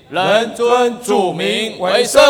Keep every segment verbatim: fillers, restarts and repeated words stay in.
人尊主名为圣。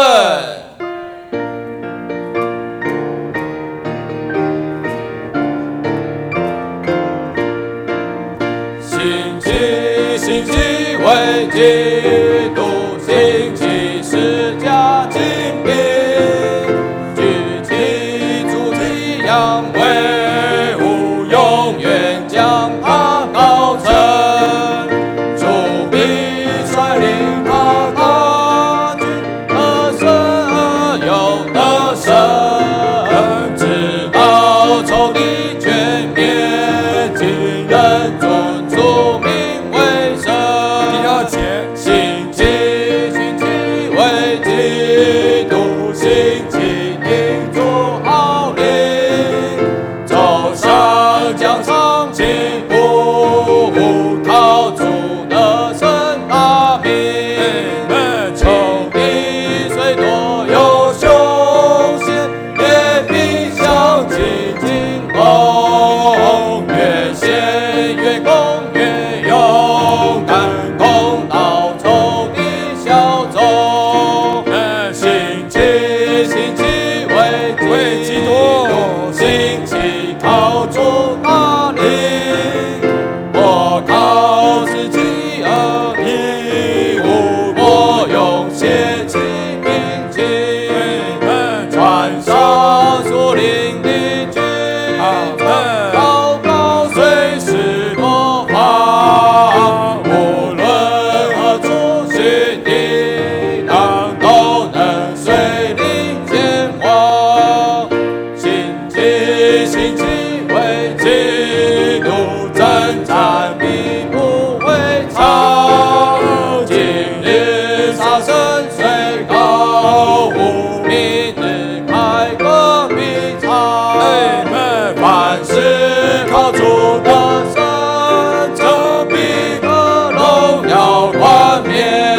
兴起，兴起为基督，兴起释迦精兵，举起主题扬威武，永远将他高升。主必率领他大军，得胜而又得胜，直到仇敌全灭尽，人尊主名为圣。 第二节， 兴起，兴起为基督，兴起迎主号令，走上疆场起步，靠主的圣大名。仇敌虽多有凶险，也必相继进攻，越陷越攻越勇敢，攻到仇敌小众。兴起，兴起为基督，兴起靠主大领，我靠自己而义无，我用血气并进，穿上属灵的军装，高高随时模仿，无论何处寻敌挡，都能随领前往。兴起，兴起为基督，征战必不会长，今日杀身虽高无，明日开个必长。凡事靠主的圣，这必得荣耀冠冕，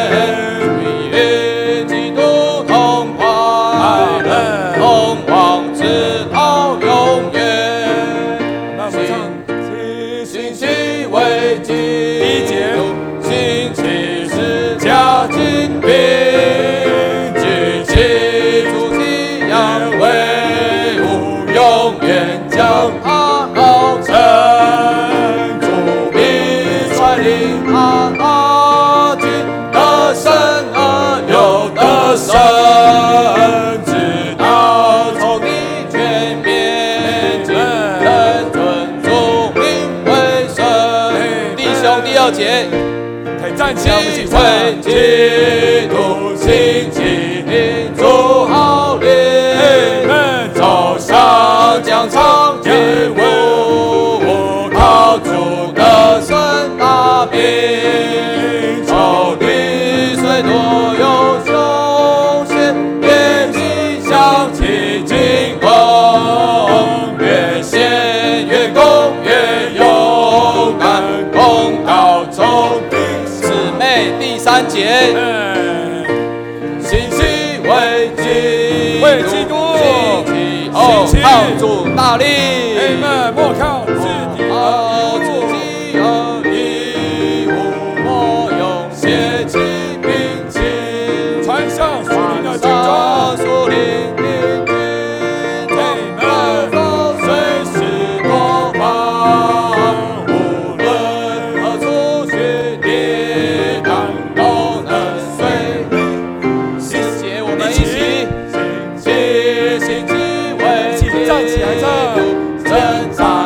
与基督同快乐，同往直到永远。 那我们唱兴起为基督，兴起释迦精兵，举起主题扬威武，永远将他高升。主必率领他大军，得胜而又得胜，直到仇敌全灭尽，人尊主名为圣。弟兄，第二节， 可以站起来，我们一起唱。 为基督兴起迎主号令，走上疆场起舞，靠主的圣大名。仇敌虽多有凶险，也必相继进攻，越陷越攻越勇敢，攻到仇敌。姊妹，第三节，兴起为基为基督兴起兴起靠主大力， Amen，莫靠自己靠自己而义无，我用血气并进， 穿上属灵的军上装。 属灵的军装，高随时多方，无论何处寻敌挡，都能随领。谢谢，我们一起兴起，兴起为基督，征战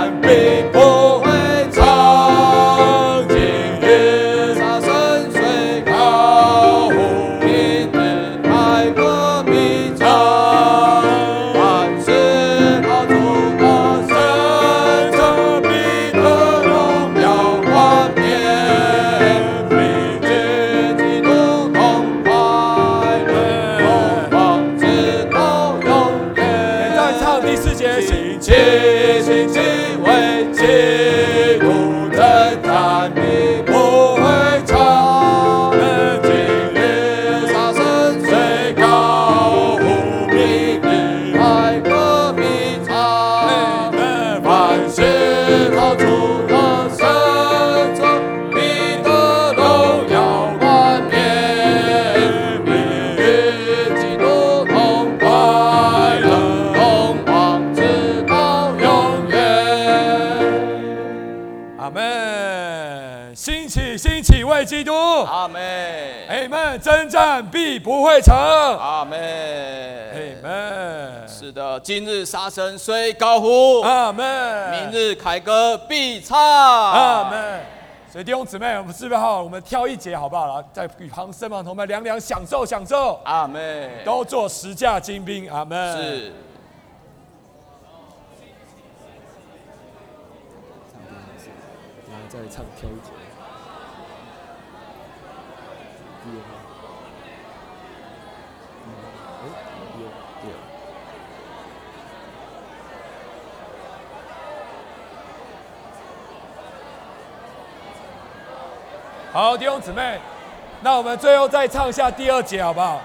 阿门。 阿门。征战必不会成。 阿门。 阿门。 是的，今日杀神虽高呼， 阿门。 明日凯歌必唱， 阿门。所以弟兄姊妹，我们是不是好？我们挑一节好不好？在与旁身旁同伴凉凉享受享受。 阿门。 都做十架精兵。阿门。 是。 然后再唱挑一节。第二号。嗯，哎，有有。好，弟兄姊妹，那我们最后再唱一下第二节，好不好？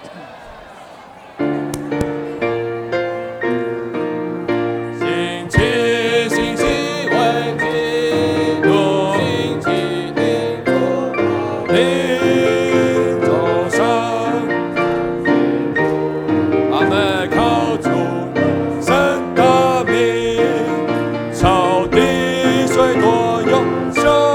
兴起，兴起，为基督，兴起的主， 领走上， 阿门。 靠主神的名，朝地水多永生。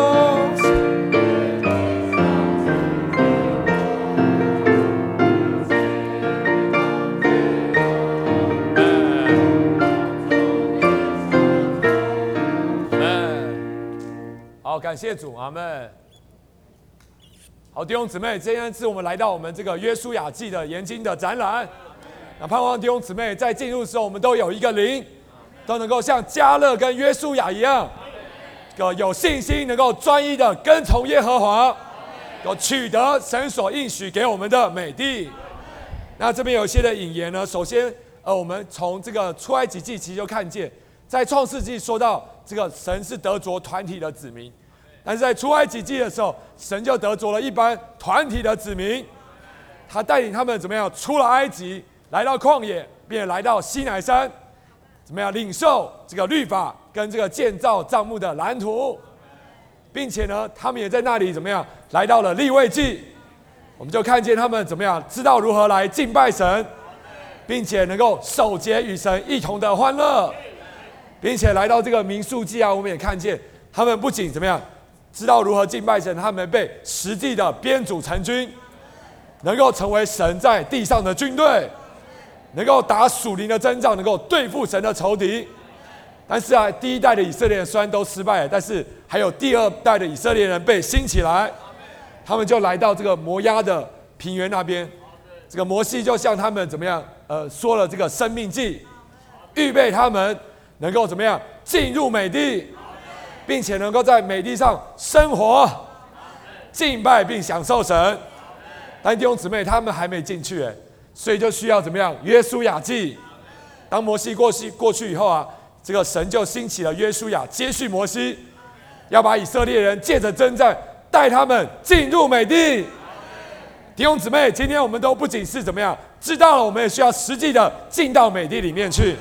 好，感谢主，阿们。好，弟兄姊妹，今天是我们来到我们这个约书亚记的研经的展览。那盼望弟兄姊妹在进入的时候，我们都有一个灵，都能够像迦勒跟约书亚一样，个有信心，能够专一的跟从耶和华，有取得神所应许给我们的美地。那这边有一些的引言呢，首先，呃，我们从这个出埃及记其实就看见，在创世纪说到这个神是得着团体的子民。但是在出埃及记的时候，神就得着了一般团体的子民，他带领他们怎么样出了埃及，来到旷野，并且来到西乃山，怎么样领受这个律法跟这个建造帐幕的蓝图，并且呢，他们也在那里怎么样来到了利未记，我们就看见他们怎么样知道如何来敬拜神，并且能够守节与神一同的欢乐，并且来到这个民数记啊，我们也看见他们不仅怎么样。知道如何敬拜神，他们被实际的编组成军，能够成为神在地上的军队，能够打属灵的征战，能够对付神的仇敌。但是啊，第一代的以色列人虽然都失败了，但是还有第二代的以色列人被兴起来，他们就来到这个摩押的平原那边。这个摩西就向他们怎么样？呃，说了这个生命记，预备他们能够怎么样进入美地。并且能够在美地上生活、敬拜并享受神。但弟兄姊妹，他们还没进去，哎，所以就需要怎么样？约书亚记。当摩西过去过去以后啊，这个神就兴起了约书亚，接续摩西，要把以色列人借着征战，带他们进入美地。弟兄姊妹，今天我们都不仅是怎么样知道了，我们也需要实际的进到美地里面去。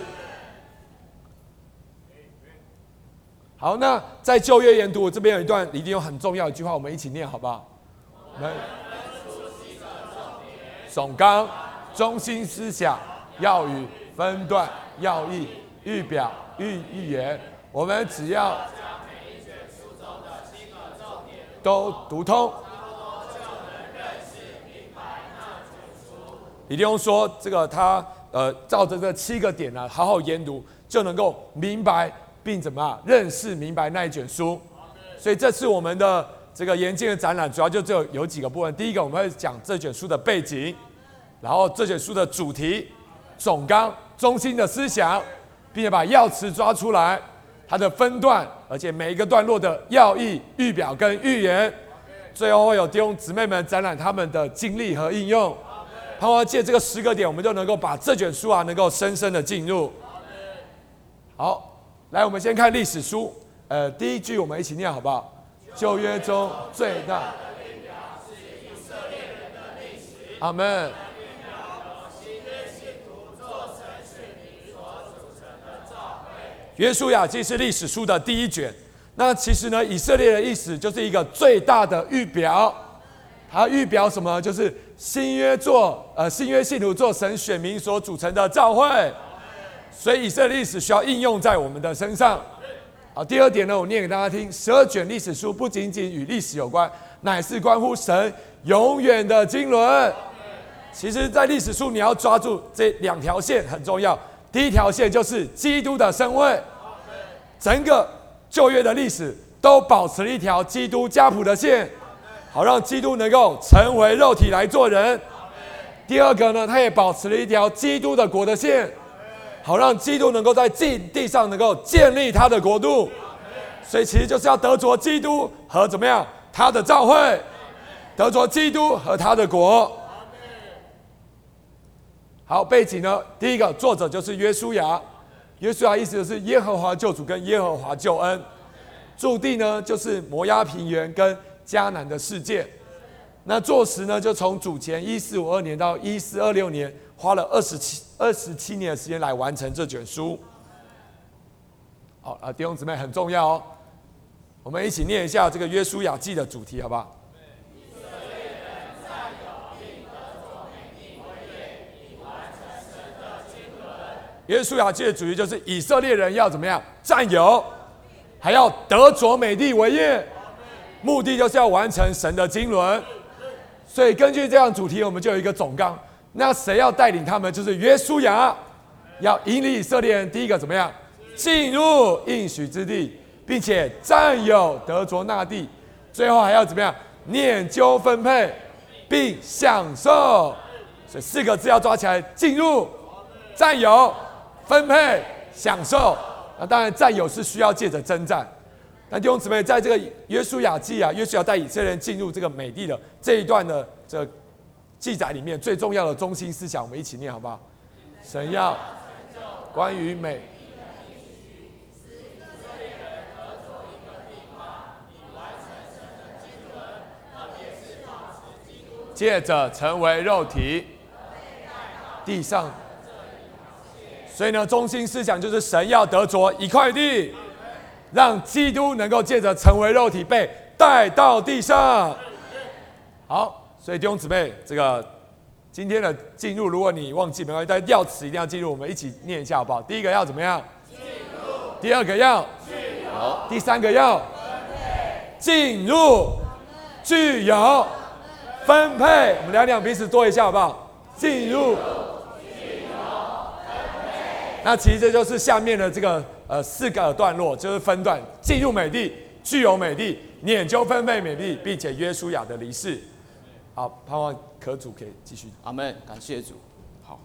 好，那在旧约研读这边有一段一定有很重要的一句话，我们一起念好不好？我们总纲、中心思想、要语、分段、要义、预表、预预言，我们只要将每一卷书中的七个重点都读通，李弟兄说，这个他呃照着这七个点呢、啊，好好研读，就能够明白。并怎么样认识明白那一卷书。所以这次我们的这个研经的展览主要就只有有几个部分。第一个我们会讲这卷书的背景，然后这卷书的主题、总纲、中心的思想，并且把要词抓出来，它的分段，而且每一个段落的要义、预表跟预言。最后会有弟兄姊妹们展览他们的经历和应用。盼望借这个十个点，我们就能够把这卷书啊能够深深的进入。好。来，我们先看历史书。呃，第一句我们一起念好不好？旧约中最大的预表是以色列人的历史。阿们。约书亚记是历史书的第一卷。那其实呢，以色列的意思就是一个最大的预表。它预表什么？就是新约做呃新约信徒做神选民所组成的教会。所以以色列历史需要应用在我们的身上。好，第二点呢，我念给大家听：十二卷历史书不仅仅与历史有关， 乃是关乎神永远的经纶。其实，在历史书你要抓住这两条线很重要。第一条线就是基督的身位，整个旧约的历史都保持了一条基督家谱的线，好让基督能够成为肉体来做人。第二个呢，他也保持了一条基督的国的线，好让基督能够在地上能够建立他的国度。所以其实就是要得着基督和怎么样他的教会，得着基督和他的国。好，背景呢，第一个作者就是约书亚，约书亚意思就是耶和华救主跟耶和华救恩。驻地呢就是摩押平原跟迦南的世界。那作时呢，就从主前一四五二年到一四二六年，花了二十七二十七年的时间来完成这卷书。好啊，弟兄姊妹很重要哦，我们一起念一下这个约书亚记的主题，好不好？约书亚记的主题就是以色列人要怎么样占有，还要得着美地为业，目的就是要完成神的经纶。所以根据这样的主题，我们就有一个总纲。那谁要带领他们？就是约书亚，要引领以色列人第一个怎么样进入应许之地，并且占有得着那地。最后还要怎么样念究分配，并享受。所以四个字要抓起来：进入、占有、分配、享受。那当然，占有是需要借着征战。那弟兄姊妹，在这个约书亚记啊，约书亚带以色列人进入这个美地的这一段的这个记载里面，最重要的中心思想，我们一起念好不好？神要关于美，借着成为肉体，地上。所以呢，中心思想就是神要得着一块地，让基督能够借着成为肉体被带到地上。好，所以弟兄姊妹，这个今天的进入，如果你忘记没关系，但要词一定要进入，我们一起念一下好不好？第一个要怎么样？进入。第二个要具有。第三个要进入，具有，分配。我们两两彼此做一下好不好？进入。那其实这就是下面的这个呃四个段落，就是分段：进入美地，具有美地，研究分配美地，并且约书亚的离世。好，盼望可主可以继续。 阿们，感谢主。好，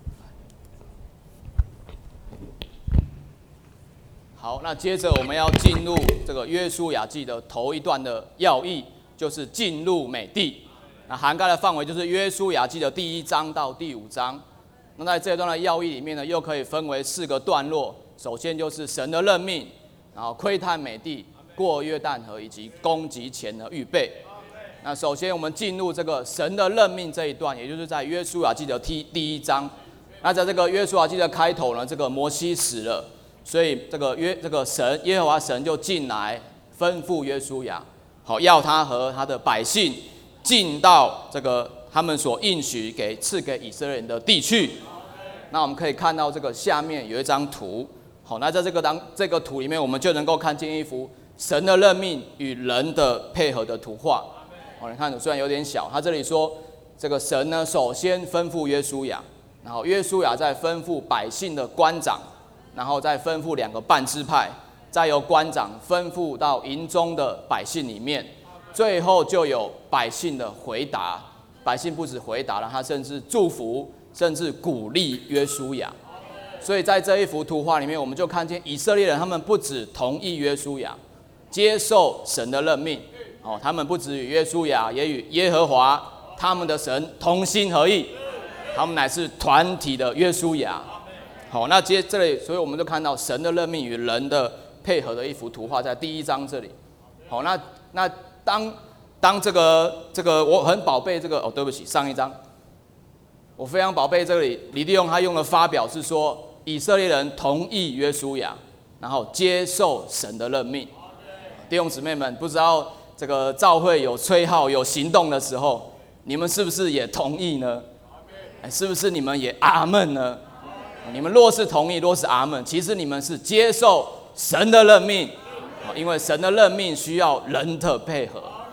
好，那接着我们要进入这个约书亚记的头一段的要义，就是进入美地。那涵盖的范围就是约书亚记的第一章到第五章。那在这一段的要义里面呢，又可以分为四个段落。首先就是神的任命，然后窥探美地、过约旦河以及攻击前的预备。那首先我们进入这个神的任命这一段，也就是在约书亚记的第第一章。那在这个约书亚记的开头呢，这个摩西死了，所以这个约这个神耶和华神就进来吩咐约书亚，好要他和他的百姓进到这个他们所应许给赐给以色列人的地区。那我们可以看到这个下面有一张图，好，那在这个当这个图里面，我们就能够看见一幅神的任命与人的配合的图画。好，你看，虽然有点小，他这里说这个神呢，首先吩咐约书亚，然后约书亚再吩咐百姓的官长，然后再吩咐两个半支派，再由官长吩咐到营中的百姓里面，最后就有百姓的回答。百姓不止回答了，他甚至祝福，甚至鼓励约书亚。所以在这一幅图画里面，我们就看见以色列人，他们不止同意约书亚，接受神的任命。哦，他们不止与约书亚，也与耶和华他们的神同心合意，他们乃是团体的约书亚。好，那接这里，所以我们就看到神的任命与人的配合的一幅图画，在第一章这里。好，那那当当这个这个我很宝贝这个哦，对不起，上一章我非常宝贝这里，李弟兄他用的发表是说，以色列人同意约书亚，然后接受神的任命。弟兄姊妹们，不知道这个教会有吹号有行动的时候，你们是不是也同意呢？是不是你们也阿们呢？你们若是同意，若是阿们，其实你们是接受神的任命，因为神的任命需要人的配合。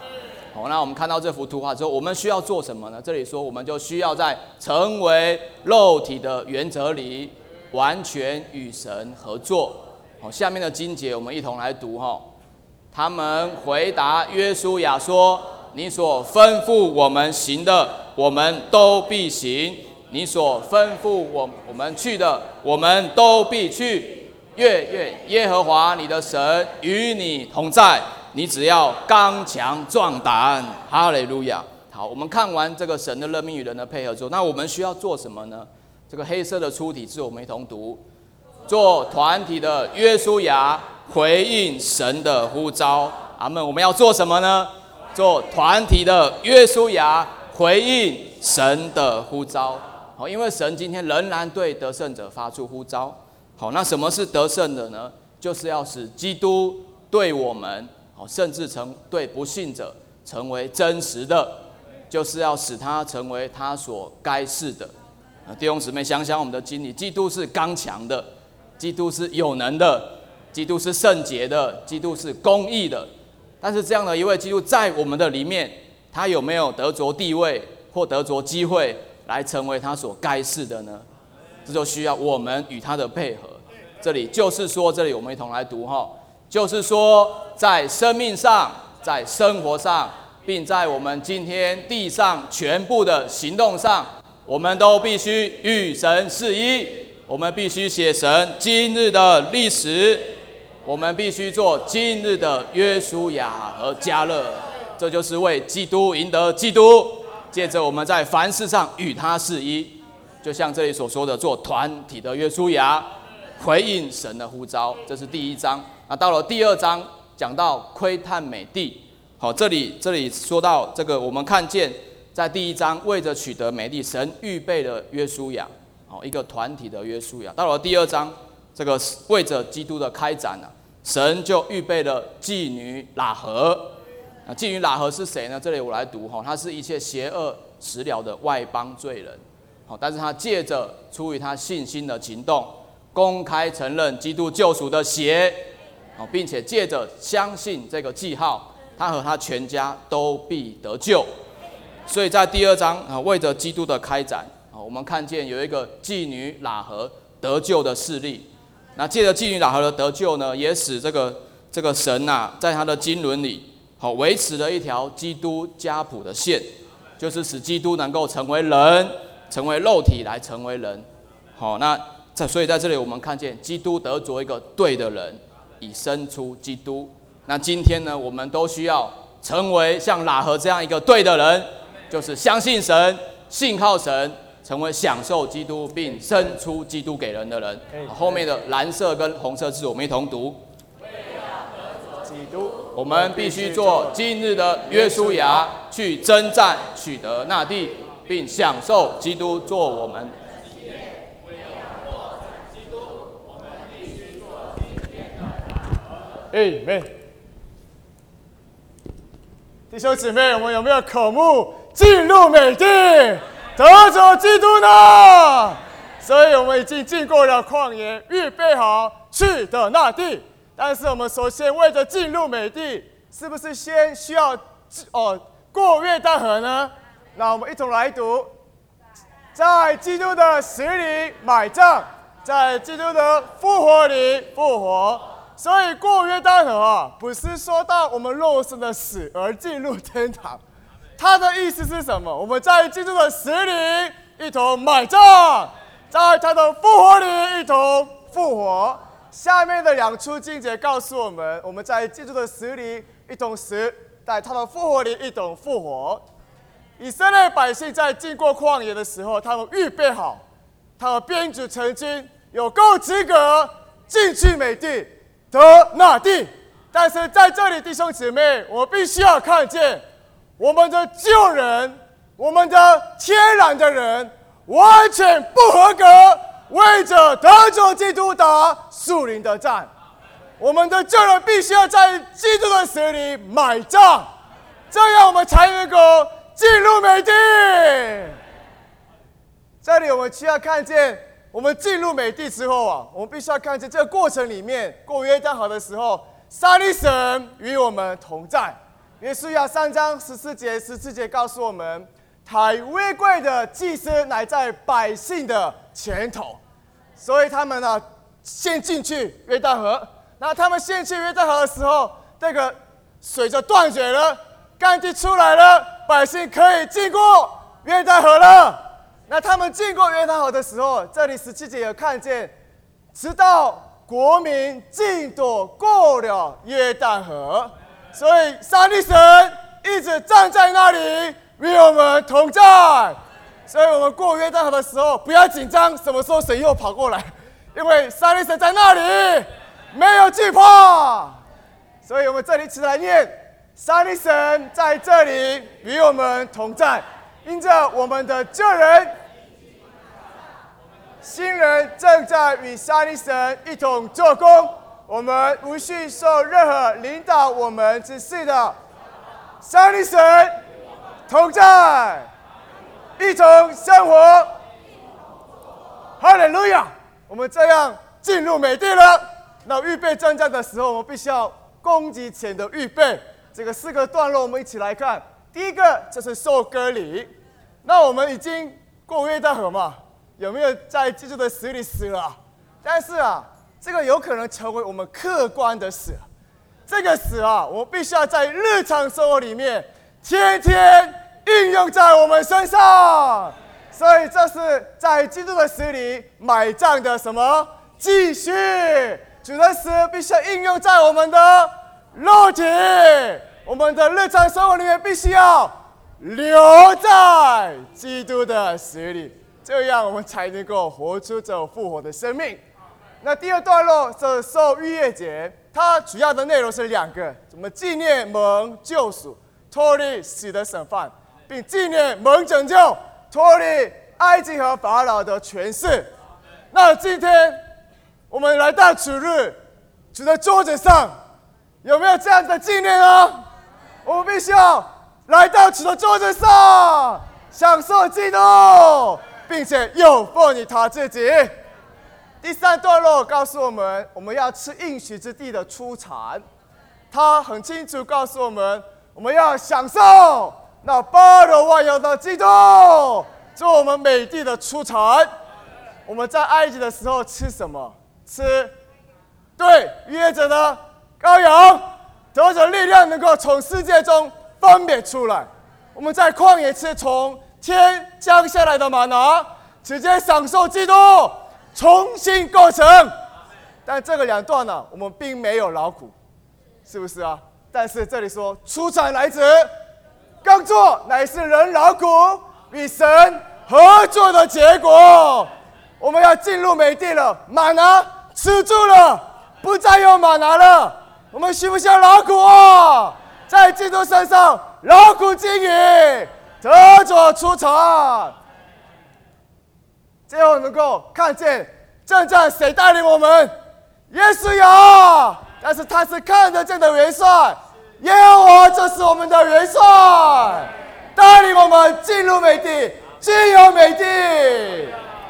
好，那我们看到这幅图画之后，我们需要做什么呢？这里说，我们就需要在成为肉体的原则里，完全与神合作。好，下面的经节我们一同来读哈。他们回答约书亚说：“你所吩咐我们行的，我们都必行；你所吩咐我我们去的，我们都必去。愿愿耶和华你的神与你同在。”你只要刚强壮胆，哈利路亚。好，我们看完这个神的任命与人的配合之后，那我们需要做什么呢？这个黑色的粗体字我们一同读：做团体的约书亚回应神的呼召。阿们。我们要做什么呢？做团体的约书亚回应神的呼召。好，因为神今天仍然对得胜者发出呼召。好，那什么是得胜的呢？就是要使基督对我们。甚至成对不信者成为真实的，就是要使他成为他所该是的。弟兄姊妹，想想我们的经历，基督是刚强的，基督是有能的，基督是圣洁的，基督是公义的。但是这样的一位基督在我们的里面，他有没有得着地位或得着机会来成为他所该是的呢？这就需要我们与他的配合。这里就是说，这里我们一同来读哈。就是说，在生命上，在生活上，并在我们今天地上全部的行动上，我们都必须与神是一。我们必须写神今日的历史，我们必须做今日的约书亚和迦勒。这就是为基督赢得基督。借着我们在凡事上与他是一，就像这里所说的，做团体的约书亚，回应神的呼召。这是第一章。那到了第二章，讲到窥探美地。好，这里这里说到这个，我们看见在第一章为着取得美地，神预备了约书亚，好一个团体的约书亚。到了第二章，这个为着基督的开展啊，神就预备了妓女喇合。那妓女喇合是谁呢？这里我来读哈，他是一切邪恶食疗的外邦罪人。好，但是他借着出于他信心的行动，公开承认基督救赎的血。并且借着相信这个记号，他和他全家都必得救。所以在第二章啊，为着基督的开展啊，我们看见有一个妓女喇合得救的事例。那借着妓女喇合的得救呢，也使这个这个神啊，在他的经纶里好维持了一条基督家谱的线，就是使基督能够成为人，成为肉体来成为人。好，那在所以在这里我们看见基督得着一个对的人。以生出基督。那今天呢，我们都需要成为像喇合这样一个对的人，就是相信神、信靠神，成为享受基督并生出基督给人的人。后面的蓝色跟红色字我们一同读。基督，我们必须做今日的约书亚，去征战，取得那地，并享受基督做我们。 Amen。弟兄姊妹，我们有没有渴慕进入美地，得着基督呢？所以我们已经经过了旷野，预备好去的那地。但是我们首先为着进入美地，是不是先需要哦过约旦河呢？那我们一同来读，在基督的死里埋葬，在基督的复活里复活。所以过约旦河啊，不是说到我们肉身的死而进入天堂，它的意思是什么？我们在基督的死里一同埋葬，在他的复活里一同复活。下面的两处经节告诉我们，我们在基督的死里一同死，在他的复活里一同复活。以色列百姓在经过旷野的时候，他们预备好，他们编组成军，有够资格进去美地。得那地，但是在这里，弟兄姊妹，我必须要看见我们的旧人，我们的天然的人，完全不合格，为着得着基督打属灵的战。我们的旧人必须要在基督的死里埋葬，这样我们才能够进入美地。这里我们需要看见。我们进入美地之后啊，我们必须要看见这个过程里面，过约旦河的时候，上帝神与我们同在， 约书亚三章十四节，十四节告诉我们，抬威贵的祭司乃在百姓的前头，所以他们呢先进去约旦河。那他们先去约旦河的时候，这个水就断绝了，干地出来了，百姓可以经过约旦河了。那他们经过约旦河的时候，这里十七节有看见，直到国民尽躲过了约旦河，所以上帝神一直站在那里与我们同在。所以我们过约旦河的时候不要紧张，什么时候水又跑过来，因为上帝神在那里，没有惧怕。所以我们这里一起来念，上帝神在这里与我们同在，因着我们的救人，新人正在与上帝神一同做工，我们无需受任何领导我们之事的上帝神同在，一同生活。哈利路亚！我们这样进入美地了。那预备征战的时候，我们必须要攻击前的预备。这个四个段落，我们一起来看。第一个就是受割礼。那我们已经过约旦河嘛？有没有在基督的死里死了？但是啊，这个有可能成为我们客观的死。这个死啊，我们必须要在日常生活里面天天应用在我们身上。所以这是在基督的死里买账的什么继续？主的死必须要应用在我们的肉体，我们的日常生活里面必须要留在基督的死里。这样我们才能够活出这种复活的生命。那第二段落是受逾越节，它主要的内容是两个：我们纪念蒙救赎、脱离死的审判，并纪念蒙拯救、脱离埃及和法老的权势。那今天我们来到主日，主的桌子上有没有这样的纪念呢？我们必须要来到主的桌子上，享受基督，并且又奉你他自己。第三段落告诉我们，我们要吃应许之地的出产。他很清楚告诉我们，我们要享受那包罗万有的基督，做我们美地的出产。我们在埃及的时候吃什么？吃对约着的羔羊，得着力量，能够从世界中分别出来。我们在旷野吃从天降下来的玛拿，直接享受基督重新构成。但这个两段呢、啊，我们并没有劳苦，是不是啊？但是这里说出产来自耕作，乃是人劳苦与神合作的结果。我们要进入美地了，玛拿吃住了，不再有玛拿了。我们需不需要劳苦啊？在基督身上劳苦经营，得着出产。最后能够看见征战谁带领我们？耶稣有，但是他是看得见的元帅，耶和华就是我们的元帅，带领我们进入美地，进入美地。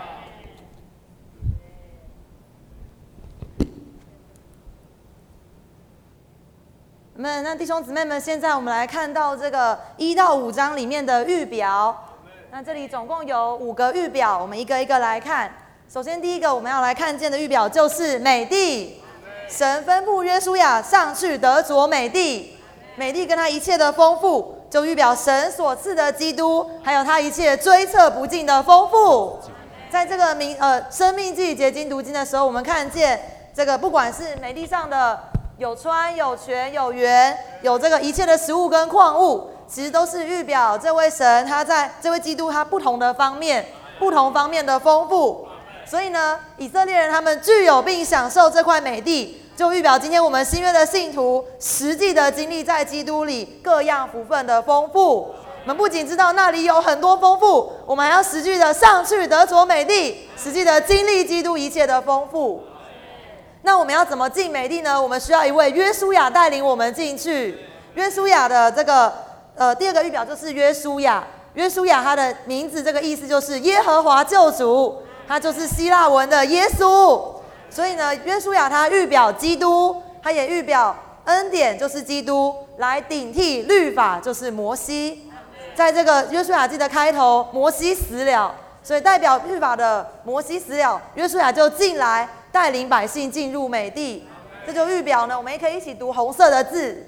们那弟兄姊妹们，现在我们来看到这个一到五章里面的预表。那这里总共有五个预表，我们一个一个来看。首先第一个我们要来看见的预表就是美地。神吩咐约书亚上去得着美地，美地跟他一切的丰富，就预表神所赐的基督，还有他一切追测不尽的丰富。在这个明呃生命记结晶读经的时候，我们看见这个不管是美地上的有川有泉有源，有这个一切的食物跟矿物，其实都是预表这位神他在这位基督他不同的方面不同方面的丰富。所以呢，以色列人他们具有并享受这块美地，就预表今天我们新约的信徒实际的经历在基督里各样福分的丰富。我们不仅知道那里有很多丰富，我们还要实际的上去得着美地，实际的经历基督一切的丰富。那我们要怎么进美地呢？我们需要一位约书亚带领我们进去。约书亚的这个呃第二个预表就是约书亚。约书亚他的名字这个意思就是耶和华救主，他就是希腊文的耶稣。所以呢，约书亚他预表基督，他也预表恩典就是基督， 来顶替律法，就是摩西。在这个约书亚记的开头，摩西死了，所以代表律法的摩西死了，约书亚就进来带领百姓进入美地。这就预表呢，我们也可以一起读红色的字。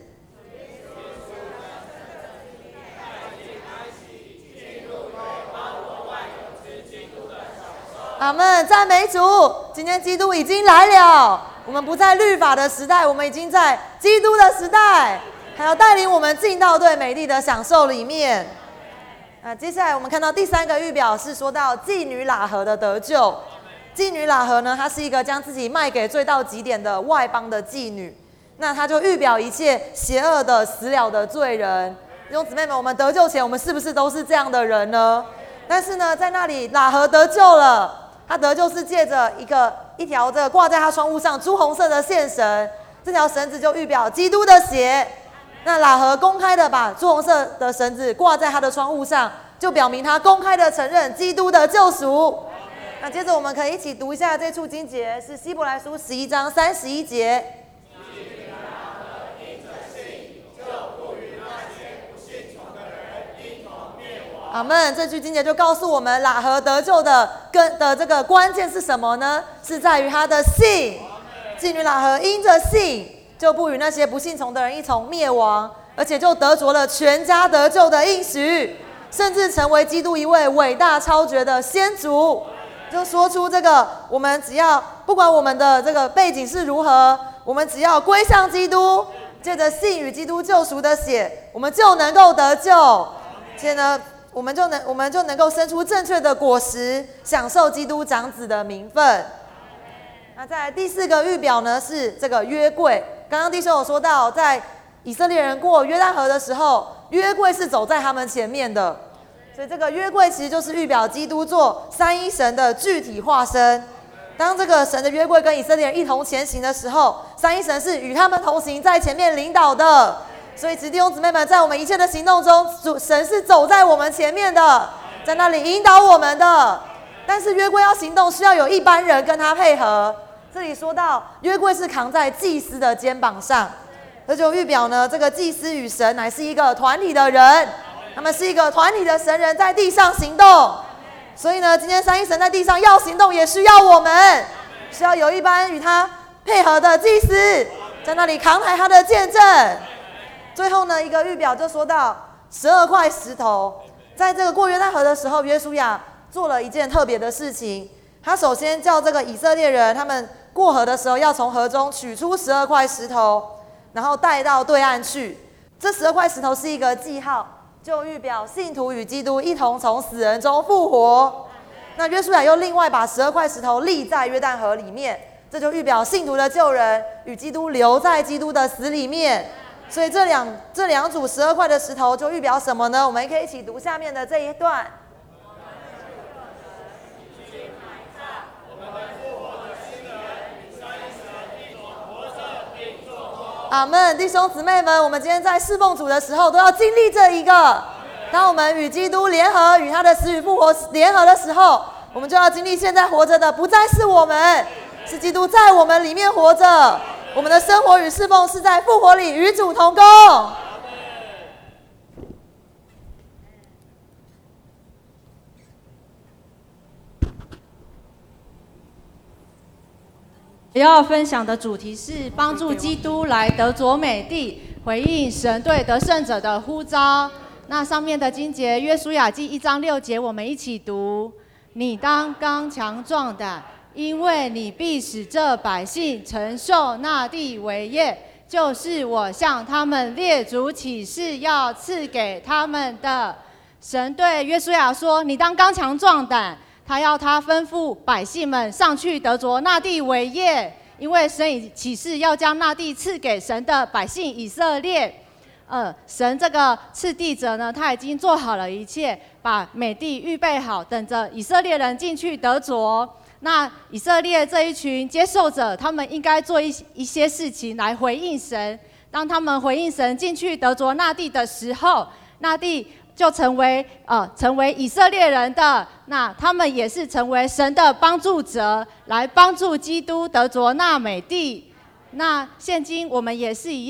阿们，赞美主！今天基督已经来了，我们不在律法的时代，我们已经在基督的时代，还要带领我们进到对美丽的享受里面。那接下来我们看到第三个预表是说到妓女喇合的得救。妓女喇合呢，她是一个将自己卖给罪到极点的外邦的妓女，那她就预表一切邪恶的死了的罪人。弟兄姊妹们，我们得救前，我们是不是都是这样的人呢？但是呢，在那里喇合得救了。他得救是借着一个一条这挂在他窗户上朱红色的线绳，这条绳子就预表基督的血。那喇合公开的把朱红色的绳子挂在他的窗户上，就表明他公开的承认基督的救赎。那接着我们可以一起读一下这处经节，是希伯来书十一章三十一节。阿们，这句经节就告诉我们，喇合得救的跟的这个关键是什么呢？是在于他的信。妓女喇合因着信，就不与那些不信从的人一同灭亡，而且就得着了全家得救的应许，甚至成为基督一位伟大超绝的先祖。就说出这个，我们只要不管我们的这个背景是如何，我们只要归向基督，借着信与基督救赎的血，我们就能够得救。且呢，我们就能我们就能够生出正确的果实，享受基督长子的名分。那再来第四个预表呢，是这个约柜。刚刚弟兄有说到，在以色列人过约旦河的时候，约柜是走在他们前面的，所以这个约柜其实就是预表基督做三一神的具体化身。当这个神的约柜跟以色列人一同前行的时候，三一神是与他们同行，在前面领导的。所以，弟兄姊妹们，在我们一切的行动中，主神是走在我们前面的，在那里引导我们的。但是约柜要行动，需要有一般人跟他配合。这里说到约柜是扛在祭司的肩膀上，这就预表呢，这个祭司与神乃是一个团体的人，他们是一个团体的神人，在地上行动。所以呢，今天三一神在地上要行动，也需要我们，需要有一班与他配合的祭司，在那里扛抬他的见证。最后呢，一个预表就说到十二块石头，在这个过约旦河的时候，约书亚做了一件特别的事情。他首先叫这个以色列人，他们过河的时候要从河中取出十二块石头，然后带到对岸去。这十二块石头是一个记号，就预表信徒与基督一同从死人中复活。那约书亚又另外把十二块石头立在约旦河里面，这就预表信徒的救人与基督留在基督的死里面。所以这两这两组十二块的石头就预表什么呢？我们可以一起读下面的这一段。阿们，弟兄姊妹们，我们今天在侍奉主的时候都要经历这一个。当我们与基督联合，与他的死与复活联合的时候，我们就要经历现在活着的不再是我们，是基督在我们里面活着。我们的生活与侍奉是在复活里与主同工。 要分享的主题是帮助基督来得着美地，回应神对得胜者的呼召。那上面的经节，约书亚记一章六节，我们一起读：你当刚强壮胆，因为你必使这百姓承受那地为业，就是我向他们列祖起誓要赐给他们的。神对约书亚说：你当刚强壮胆。他要他吩咐百姓们上去得着那地为业，因为神已起誓要将那地赐给神的百姓以色列。呃，神这个赐地者呢，他已经做好了一切，把美地预备好，等着以色列人进去得着。那以色列这一群接受者，他们应该做一一些事情来回应神。当他们回应神进去得着那地的时候，那地就成为呃成为以色列人的，那他们也是成为神的帮助者，来帮助基督得着那美地。那现今我们也是一样，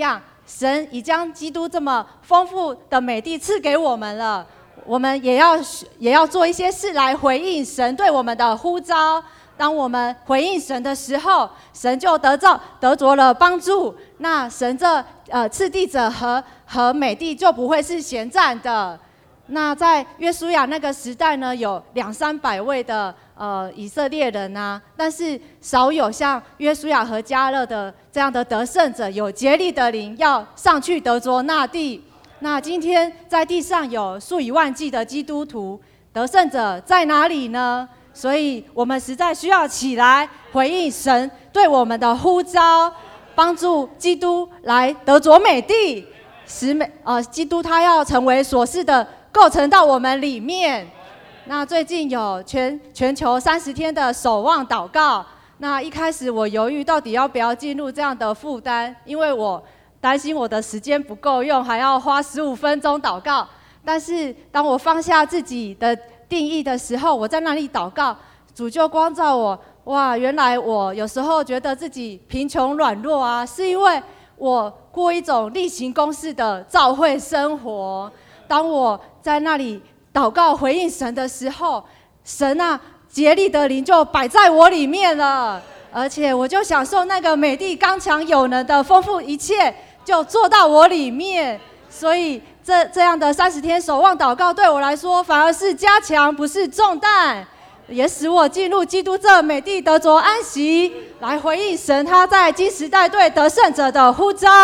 神已将基督这么丰富的美地赐给我们了，我们也要也要做一些事来回应神对我们的呼召。当我们回应神的时候，神就得到得着了帮助。那神这呃赐地者和和美地就不会是闲站的。那在约书亚那个时代呢，有两三百位的呃以色列人啊，但是少有像约书亚和迦勒的这样的得胜者，有竭力的灵要上去得着那地。那今天在地上有数以万计的基督徒，得胜者在哪里呢？所以我们实在需要起来回应神对我们的呼召，帮助基督来得着美地，使美呃基督他要成为所示的构成到我们里面。那最近有全全球三十天的守望祷告，那一开始我犹豫到底要不要进入这样的负担，因为我担心我的时间不够用，还要花十五分钟祷告。但是当我放下自己的定义的时候，我在那里祷告，主就光照我，哇，原来我有时候觉得自己贫穷软弱啊，是因为我过一种例行公事的教会生活。当我在那里祷告回应神的时候，神啊，竭力的灵就摆在我里面了，而且我就享受那个美地刚强有能的丰富，一切就做到我里面。所以这这样的三十天守望祷告对我来说反而是加强，不是重担，也使我进入基督这美地得着安息，来回应神他在今时代对得胜者的呼召。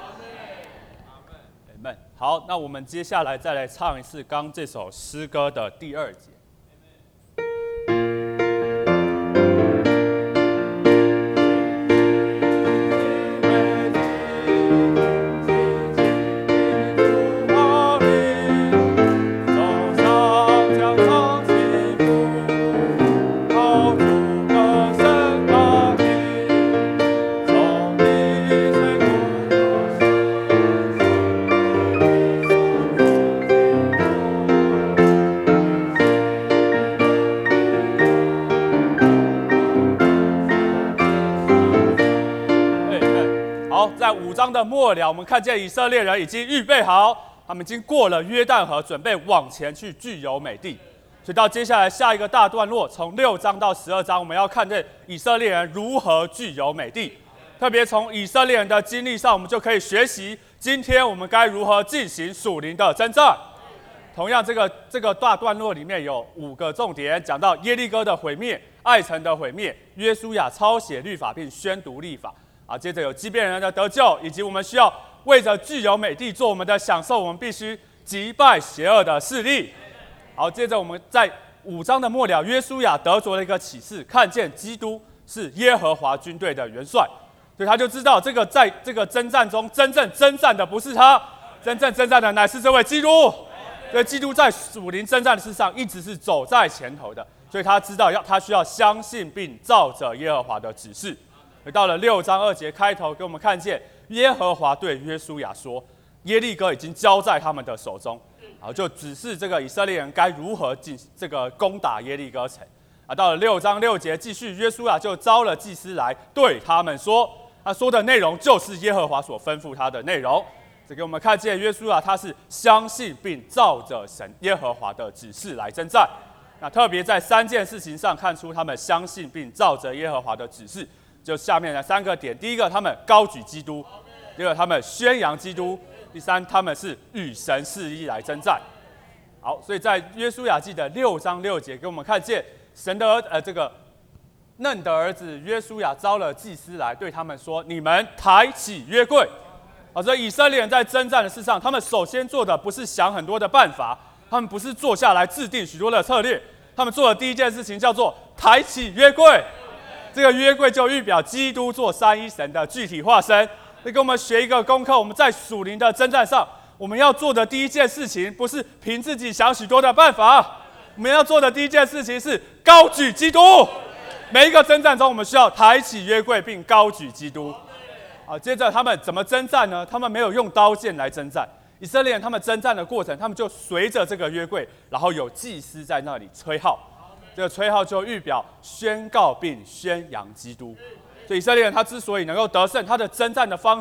好，那我们接下来再来唱一次刚这首诗歌的第二节。五章的末了，我们看见以色列人已经预备好，他们已经过了约旦河，准备往前去具有美地。所以到接下来下一个大段落，从六章到十二章，我们要看见以色列人如何具有美地。特别从以色列人的经历上，我们就可以学习今天我们该如何进行属灵的征战。同样，这个这个大段落里面有五个重点，讲到耶利哥的毁灭、爱城的毁灭、约书亚抄写律法并宣读律法。啊，接着有基遍人的得救，以及我们需要为着具有美地做我们的享受，我们必须击败邪恶的势力。好，接着我们在五章的末了，约书亚得着了一个启示，看见基督是耶和华军队的元帅，所以他就知道这个在这个征战中，真正征战的不是他，真正征战的乃是这位基督。所以基督在属灵征战的事上一直是走在前头的，所以他知道要他需要相信并照着耶和华的指示。到了六章二节开头，给我们看见耶和华对约书亚说：“耶利哥已经交在他们的手中。”然后就指示这个以色列人该如何进这个攻打耶利哥城。啊，到了六章六节，继续约书亚就招了祭司来对他们说，他说的内容就是耶和华所吩咐他的内容。这给我们看见约书亚他是相信并照着神耶和华的指示来征战。那特别在三件事情上看出他们相信并照着耶和华的指示。就下面的三个点，第一个，他们高举基督；第二，他们宣扬基督；第三，他们是与神示意来征战。好，所以在约书亚记的六章六节，给我们看见神的儿呃这个嫩的儿子约书亚招了祭司来，对他们说：“你们抬起约柜。”啊，所以以色列人在征战的事上，他们首先做的不是想很多的办法，他们不是坐下来制定许多的策略，他们做的第一件事情叫做抬起约柜。这个约柜就预表基督做三一神的具体化身。这跟我们学一个功课，我们在属灵的征战上，我们要做的第一件事情，不是凭自己想许多的办法，我们要做的第一件事情是高举基督。每一个征战中，我们需要抬起约柜并高举基督。好，接着他们怎么征战呢？他们没有用刀剑来征战。以色列人他们征战的过程，他们就随着这个约柜，然后有祭司在那里吹号。这个吹号就预表宣告并宣扬基督，所以以色列人他之所以能够得胜，他的征战的方式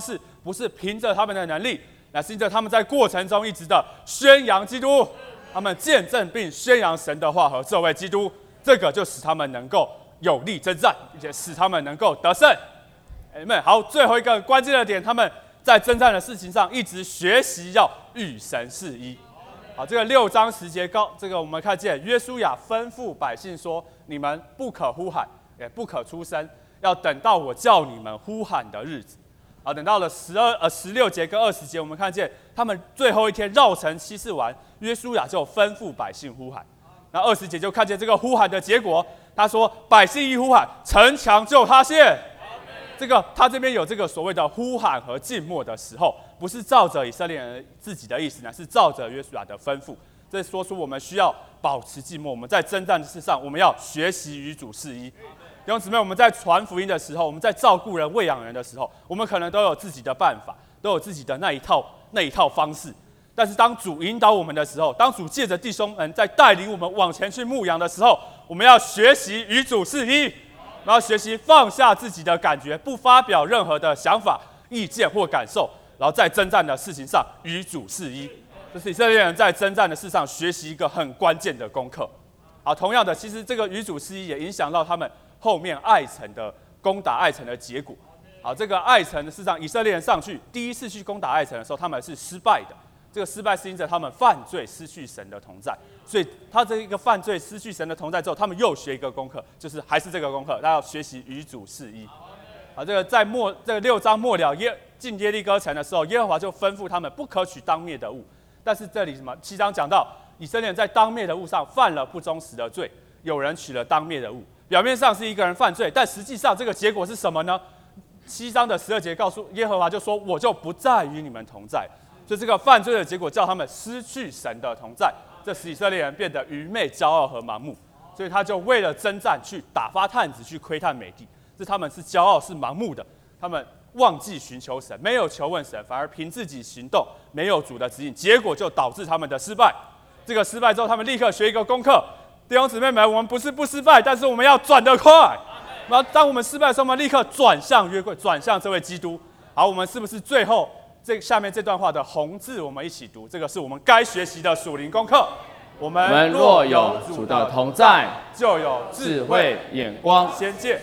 不是凭着他们的能力，乃是因着他们在过程中一直的宣扬基督，他们见证并宣扬神的话和这位基督，这个就使他们能够有力征战，并且使他们能够得胜。阿们。好，最后一个关键的点，他们在征战的事情上一直学习要与神是一。好，这个六章十节高，这个我们看见约书亚吩咐百姓说：你们不可呼喊，也不可出声，要等到我叫你们呼喊的日子。啊，等到了十二呃十六节跟二十节，我们看见他们最后一天绕城七次完，约书亚就吩咐百姓呼喊。那二十节就看见这个呼喊的结果，他说：百姓一呼喊，城墙就塌陷。这个他这边有这个所谓的呼喊和静默的时候，不是照着以色列人自己的意思，乃是照着约书亚的吩咐。这说出我们需要保持静默，我们在征战的事上，我们要学习与主是一。弟兄姊妹，我们在传福音的时候，我们在照顾人、喂养人的时候，我们可能都有自己的办法，都有自己的那一套那一套方式。但是当主引导我们的时候，当主借着弟兄们在带领我们往前去牧养的时候，我们要学习与主是一。我们要学习放下自己的感觉，不发表任何的想法、意见或感受，然后在征战的事情上与主是一。这是以色列人在征战的事上学习一个很关键的功课。好，同样的，其实这个与主是一也影响到他们后面爱城的攻打爱城的结果。好，这个爱城的事上，以色列人上去第一次去攻打爱城的时候，他们是失败的。这个失败是因着他们犯罪失去神的同在，所以他这一个犯罪失去神的同在之后，他们又学一个功课，就是还是这个功课，他要学习与主是一。啊，这个在末这个六章末了耶进耶利哥城的时候，耶和华就吩咐他们不可取当灭的物。但是这里什么七章讲到以色列人在当灭的物上犯了不忠实的罪，有人取了当灭的物，表面上是一个人犯罪，但实际上这个结果是什么呢？七章的十二节告诉耶和华就说：我就不再与你们同在。所以这个犯罪的结果叫他们失去神的同在，这使以色列人变得愚昧、骄傲和盲目。所以他就为了征战去打发探子去窥探美地，这他们是骄傲、是盲目的，他们忘记寻求神，没有求问神，反而凭自己行动，没有主的指引，结果就导致他们的失败。这个失败之后，他们立刻学一个功课：弟兄姊妹们，我们不是不失败，但是我们要转得快。然后当我们失败的时候，我们立刻转向约柜，转向这位基督。好，我们是不是最后？这下面这段话的红字，我们一起读。这个是我们该学习的属灵功课。我们若有主的同在， 就有智慧、眼光、 先见。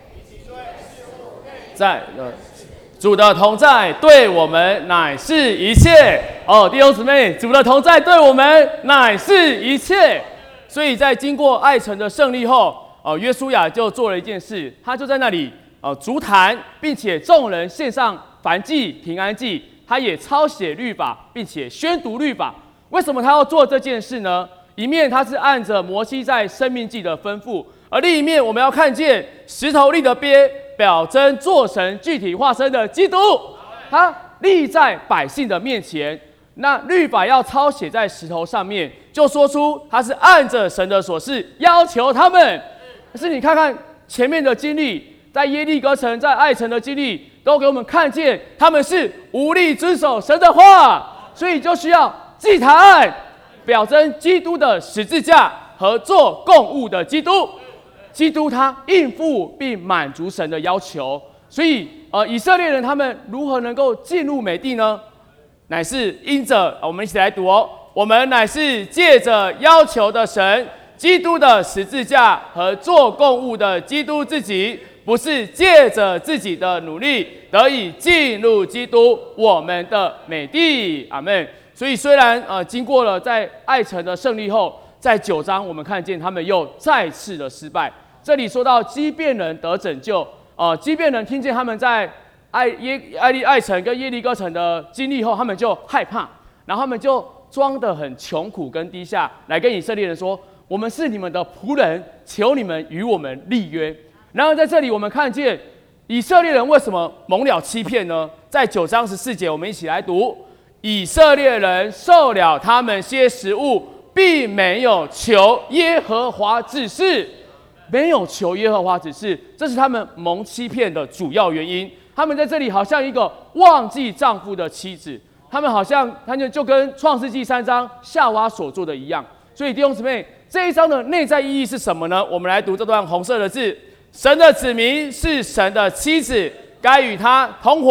在呃，主的同在对我们乃是一切。哦，弟兄姊妹，主的同在对我们乃是一切。所以在经过爱城的胜利后，哦，约书亚就做了一件事，他就在那里哦筑坛，并且众人献上燔祭、平安祭。他也抄写律法，并且宣读律法。为什么他要做这件事呢？一面他是按着摩西在生命记的吩咐，而另一面我们要看见石头立的鳖，表征做神具体化身的基督。他立在百姓的面前，那律法要抄写在石头上面，就说出他是按着神的所示要求他们。可是你看看前面的经历，在耶利哥城、在爱城的经历，都给我们看见他们是无力遵守神的话，所以就需要祭坛，表征基督的十字架和做供物的基督。基督他应付并满足神的要求，所以呃，以色列人他们如何能够进入美地呢？乃是因着我们一起来读哦，我们乃是借着要求的神，基督的十字架和做供物的基督自己。不是借着自己的努力得以进入基督我们的美地，阿们。所以虽然呃经过了在爱城的胜利后，在九章我们看见他们又再次的失败。这里说到基遍人得拯救，呃基遍人听见他们在爱耶爱利爱城跟耶利哥城的经历后，他们就害怕，然后他们就装得很穷苦跟低下，来跟以色列人说：我们是你们的仆人，求你们与我们立约。然而在这里我们看见以色列人为什么蒙了欺骗呢？在九章十四节我们一起来读：以色列人受了他们些食物，并没有求耶和华指示，没有求耶和华指示，这是他们蒙欺骗的主要原因。他们在这里好像一个忘记丈夫的妻子，他们好像他们就跟创世纪三章夏娃所做的一样。所以弟兄姊妹，这一章的内在意义是什么呢？我们来读这段红色的字：神的子民是神的妻子，该与他同活，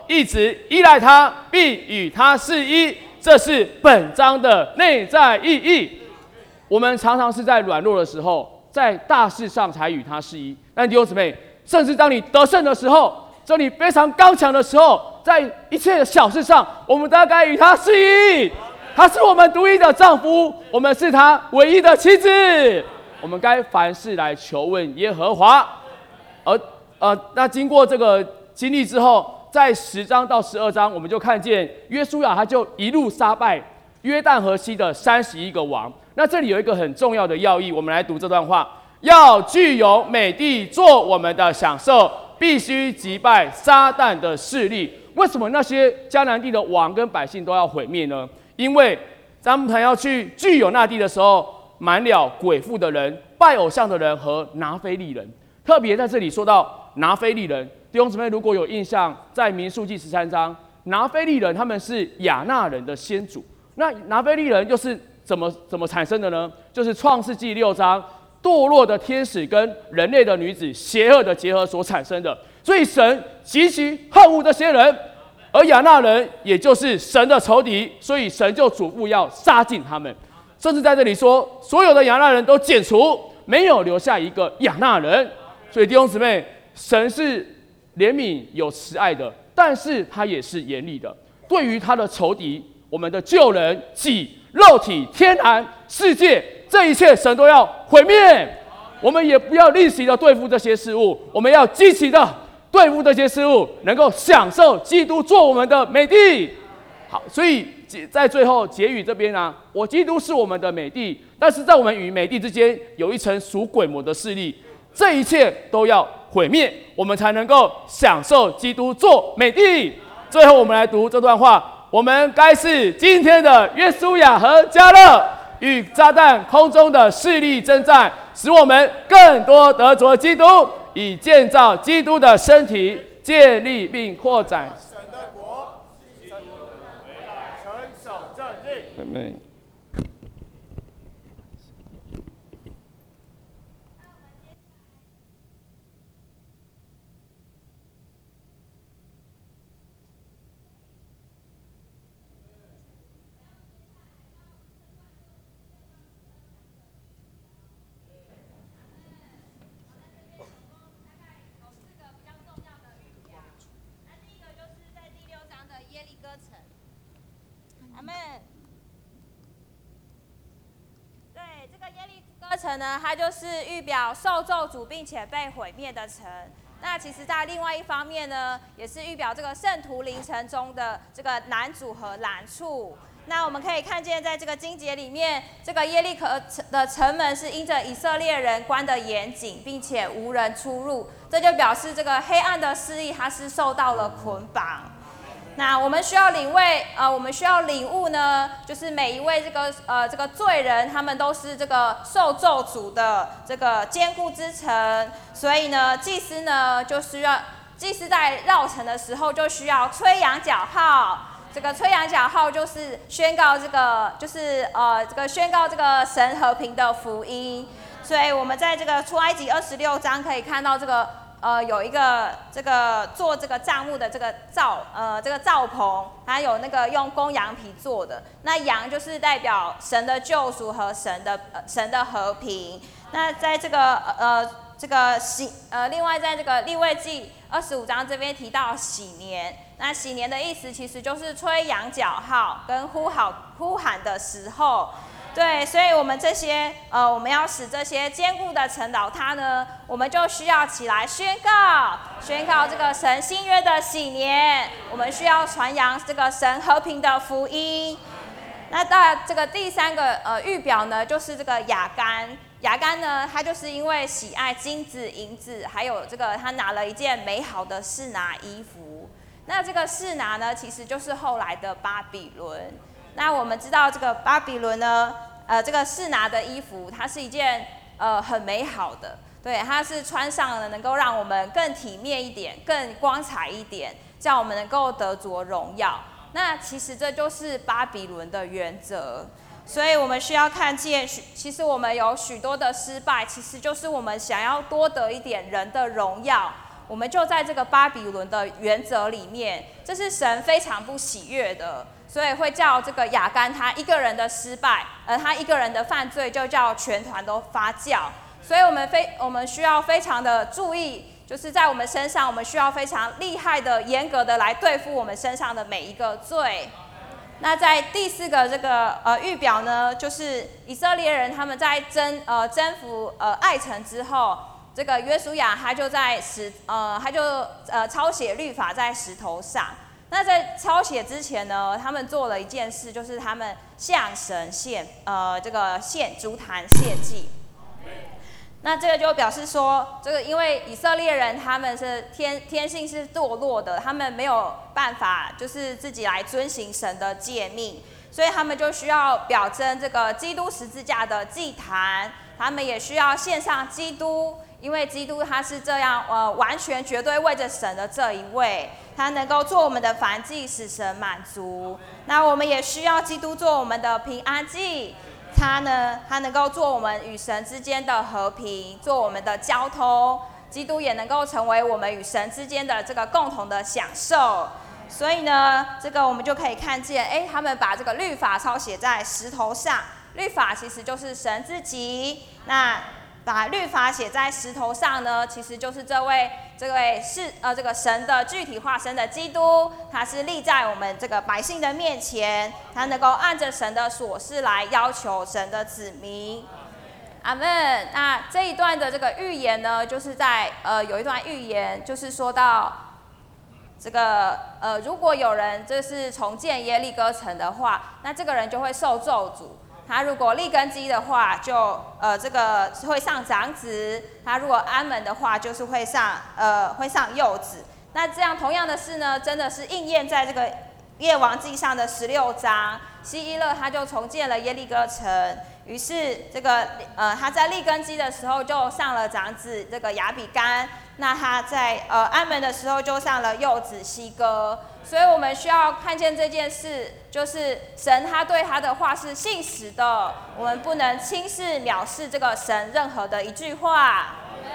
一直依赖他，必与他是一。这是本章的内在意义。我们常常是在软弱的时候，在大事上才与他是一。但弟兄姊妹，甚至当你得胜的时候，当你非常刚强的时候，在一切的小事上，我们都该与他是一。他是我们独一的丈夫，我们是他唯一的妻子。我们该凡事来求问耶和华。而呃，那经过这个经历之后，在十章到十二章，我们就看见约书亚他就一路杀败约旦河西的三十一个王。那这里有一个很重要的要义，我们来读这段话：要具有美地做我们的享受，必须击败撒旦的势力。为什么那些迦南地的王跟百姓都要毁灭呢？因为他们要去具有那地的时候，满了鬼妇的人、拜偶像的人和拿非利人。特别在这里说到拿非利人，弟兄姊妹如果有印象，在民数记十三章，拿非利人他们是亚纳人的先祖。那拿非利人又是怎么怎么产生的呢？就是创世纪六章堕落的天使跟人类的女子邪恶的结合所产生的。所以神极其恨恶这些人，而亚纳人也就是神的仇敌，所以神就嘱咐要杀尽他们。甚至在这里说，所有的亚纳人都剪除，没有留下一个亚纳人。所以弟兄姊妹，神是怜悯有慈爱的，但是他也是严厉的。对于他的仇敌，我们的旧人、己、肉体、天然、世界，这一切神都要毁灭。我们也不要吝惜的对付这些事物，我们要积极的对付这些事物，能够享受基督做我们的美地。好，所以在最后结语这边啊，我基督是我们的美地，但是在我们与美地之间有一层属鬼魔的势力。这一切都要毁灭，我们才能够享受基督做美地。最后，我们来读这段话：我们该是今天的约书亚和迦勒，与撒旦空中的势力征战，使我们更多得着基督，以建造基督的身体，建立并扩展神的国，成守正义。 Amen。 歌城呢，它就是预表受咒诅并且被毁灭的城。那其实，在另外一方面呢，也是预表这个圣徒灵城中的这个男主和难处。那我们可以看见，在这个经节里面，这个耶利可的城门是因着以色列人关得严谨，并且无人出入，这就表示这个黑暗的势力它是受到了捆绑。那我们需要领会，呃，我们需要领悟呢，就是每一位这个呃这个罪人，他们都是这个受咒诅的这个坚固之城，所以呢，祭司呢就需要，祭司在绕城的时候就需要吹羊角号。这个吹羊角号就是宣告这个，就是呃这个宣告这个神和平的福音。所以我们在这个出埃及二十六章可以看到这个。呃，有一个这个做这个帐幕的这个罩，呃，这个罩棚，它有那个用公羊皮做的。那羊就是代表神的救赎和神的、呃、神的和平。那在这个呃这个喜呃，另外在这个利未记二十五章这边提到喜年，那喜年的意思其实就是吹羊角号跟呼好呼喊的时候。对，所以我们这些呃，我们要使这些坚固的城倒塌呢，我们就需要起来宣告，宣告这个神新约的喜年。我们需要传扬这个神和平的福音。那到这个第三个呃预表呢，就是这个亚干。亚干呢，他就是因为喜爱金子、银子，还有这个他拿了一件美好的示拿衣服。那这个示拿呢，其实就是后来的巴比伦。那我们知道这个巴比伦呢，呃，这个示拿的衣服，它是一件呃很美好的，对，它是穿上了能够让我们更体面一点、更光彩一点，这样我们能够得着荣耀。那其实这就是巴比伦的原则，所以我们需要看见，其实我们有许多的失败，其实就是我们想要多得一点人的荣耀， 我们就在这个巴比伦的原则里面，这是神非常不喜悦的，所以会叫这个亚干他一个人的失败，而他一个人的犯罪就叫全团都发酵。所以我们非我们需要非常的注意，就是在我们身上，我们需要非常厉害的、严格的来对付我们身上的每一个罪。那在第四个这个呃预表呢，就是以色列人他们在征呃征服呃爱城之后，这个约书亚他就在石呃他就呃抄写律法在石头上。那在抄写之前呢，他们做了一件事，就是他们向神献呃这个献烛坛献祭。那这个就表示说，这个因为以色列人他们是天天性是堕落的，他们没有办法就是自己来遵行神的诫命，所以他们就需要表征这个基督十字架的祭坛，他们也需要献上基督，因为基督他是这样呃完全绝对为着神的这一位，他能够做我们的燔祭，使神满足。那我们也需要基督做我们的平安祭。他呢，他能够做我们与神之间的和平，做我们的交通。基督也能够成为我们与神之间的这个共同的享受。所以呢，这个我们就可以看见，哎，他们把这个律法抄写在石头上。律法其实就是神自己。那把律法写在石头上呢，其实就是这位这位是呃这个神的具体化身的基督，他是立在我们这个百姓的面前，他能够按着神的所示来要求神的子民。阿们。那这一段的这个预言呢，就是在呃有一段预言，就是说到这个呃如果有人就是重建耶利哥城的话，那这个人就会受咒诅。他如果立根基的话，就呃这个会上长子；他如果安门的话，就是会上呃会上幼子。那这样同样的事呢，真的是应验在这个列王记上的十六章。希伊勒他就重建了耶利哥城，于是这个呃他在立根基的时候就上了长子这个亚比干，那他在呃安门的时候就上了幼子希哥。所以我们需要看见这件事，就是神他对他的话是信实的，我们不能轻视藐视这个神任何的一句话。